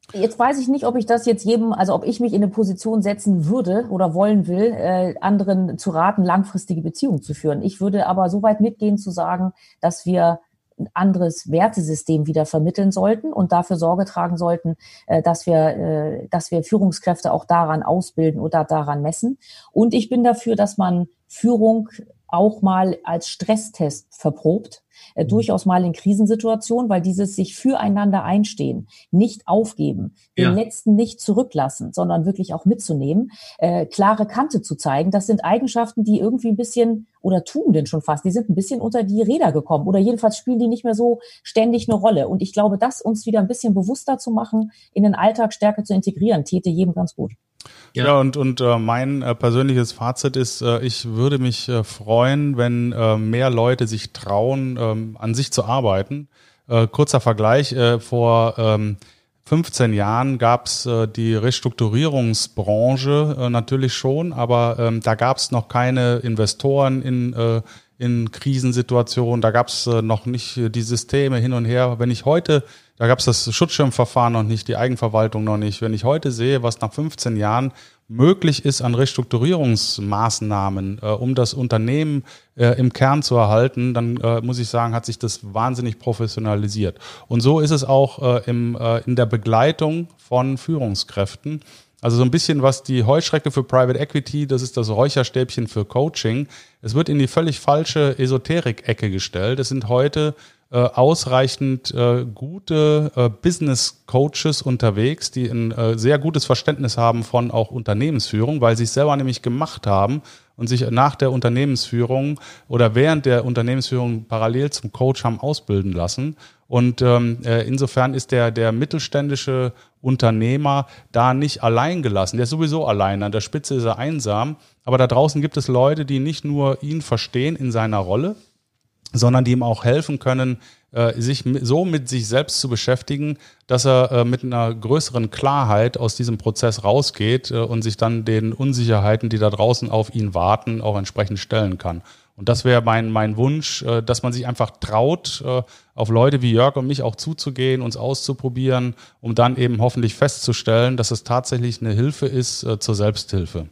Jetzt weiß ich nicht, ob ich das jetzt jedem, also ob ich mich in eine Position setzen würde oder wollen will, äh, anderen zu raten, langfristige Beziehungen zu führen. Ich würde aber so weit mitgehen zu sagen, dass wir ein anderes Wertesystem wieder vermitteln sollten und dafür Sorge tragen sollten, äh, dass wir, äh, dass wir Führungskräfte auch daran ausbilden oder daran messen. Und ich bin dafür, dass man Führung auch mal als Stresstest verprobt, äh, durchaus mal in Krisensituationen, weil dieses sich füreinander einstehen, nicht aufgeben, den Ja. Letzten nicht zurücklassen, sondern wirklich auch mitzunehmen, äh, klare Kante zu zeigen, das sind Eigenschaften, die irgendwie ein bisschen, oder Tugenden schon fast, die sind ein bisschen unter die Räder gekommen oder jedenfalls spielen die nicht mehr so ständig eine Rolle. Und ich glaube, das uns wieder ein bisschen bewusster zu machen, in den Alltag stärker zu integrieren, täte jedem ganz gut. Ja, ja und, und äh, mein äh, persönliches Fazit ist, äh, ich würde mich äh, freuen, wenn äh, mehr Leute sich trauen, ähm, an sich zu arbeiten. Äh, kurzer Vergleich, äh, vor ähm, fünfzehn Jahren gab es äh, die Restrukturierungsbranche äh, natürlich schon, aber ähm, da gab es noch keine Investoren in äh, in Krisensituationen, da gab es äh, noch nicht äh, die Systeme hin und her. Wenn ich heute, da gab es das Schutzschirmverfahren noch nicht, die Eigenverwaltung noch nicht. Wenn ich heute sehe, was nach fünfzehn Jahren möglich ist an Restrukturierungsmaßnahmen, äh, um das Unternehmen äh, im Kern zu erhalten, dann äh, muss ich sagen, hat sich das wahnsinnig professionalisiert. Und so ist es auch äh, im, äh, in der Begleitung von Führungskräften. Also so ein bisschen was die Heuschrecke für Private Equity, das ist das Räucherstäbchen für Coaching. Es wird in die völlig falsche Esoterik-Ecke gestellt. Es sind heute äh, ausreichend äh, gute äh, Business-Coaches unterwegs, die ein äh, sehr gutes Verständnis haben von auch Unternehmensführung, weil sie es selber nämlich gemacht haben und sich nach der Unternehmensführung oder während der Unternehmensführung parallel zum Coach haben ausbilden lassen. Und ähm, insofern ist der der mittelständische Unternehmer da nicht allein gelassen. Der ist sowieso allein, an der Spitze ist er einsam. Aber da draußen gibt es Leute, die nicht nur ihn verstehen in seiner Rolle, sondern die ihm auch helfen können, äh, sich so mit sich selbst zu beschäftigen, dass er äh, mit einer größeren Klarheit aus diesem Prozess rausgeht äh, und sich dann den Unsicherheiten, die da draußen auf ihn warten, auch entsprechend stellen kann. Und das wäre mein mein Wunsch, äh, dass man sich einfach traut, äh, auf Leute wie Jörg und mich auch zuzugehen, uns auszuprobieren, um dann eben hoffentlich festzustellen, dass es tatsächlich eine Hilfe ist äh, zur Selbsthilfe.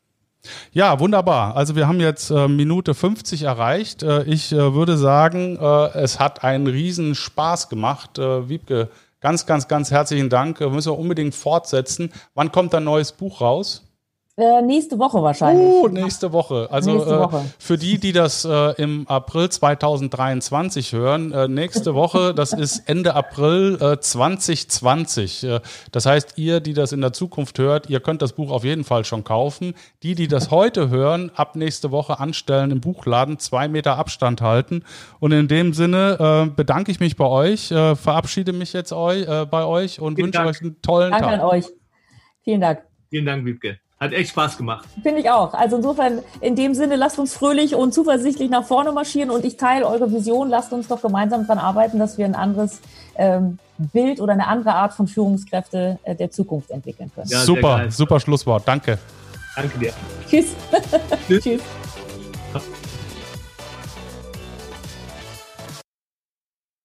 Ja, wunderbar. Also wir haben jetzt äh, Minute fünfzig erreicht. Äh, ich äh, würde sagen, äh, es hat einen riesen Spaß gemacht. Äh, Wiebke, ganz, ganz, ganz herzlichen Dank. Äh, müssen wir unbedingt fortsetzen. Wann kommt ein neues Buch raus? Äh, nächste Woche wahrscheinlich. Oh, nächste Woche. Also nächste Woche. Äh, für die, die das äh, im April zweitausenddreiundzwanzig hören, äh, nächste Woche, das ist Ende April äh, zwanzig zwanzig. Äh, das heißt, ihr, die das in der Zukunft hört, ihr könnt das Buch auf jeden Fall schon kaufen. Die, die das heute hören, ab nächste Woche anstellen im Buchladen, zwei Meter Abstand halten. Und in dem Sinne äh, bedanke ich mich bei euch, äh, verabschiede mich jetzt eu, äh, bei euch und Vielen wünsche Dank. euch einen tollen Danke Tag. an euch. Vielen Dank. Vielen Dank, Wiebke. Hat echt Spaß gemacht. Finde ich auch. Also insofern, in dem Sinne, lasst uns fröhlich und zuversichtlich nach vorne marschieren und ich teile eure Vision. Lasst uns doch gemeinsam daran arbeiten, dass wir ein anderes ähm, Bild oder eine andere Art von Führungskräfte äh, der Zukunft entwickeln können. Ja, sehr super, geil. super Schlusswort. Danke. Danke dir. Tschüss. Tschüss. Tschüss.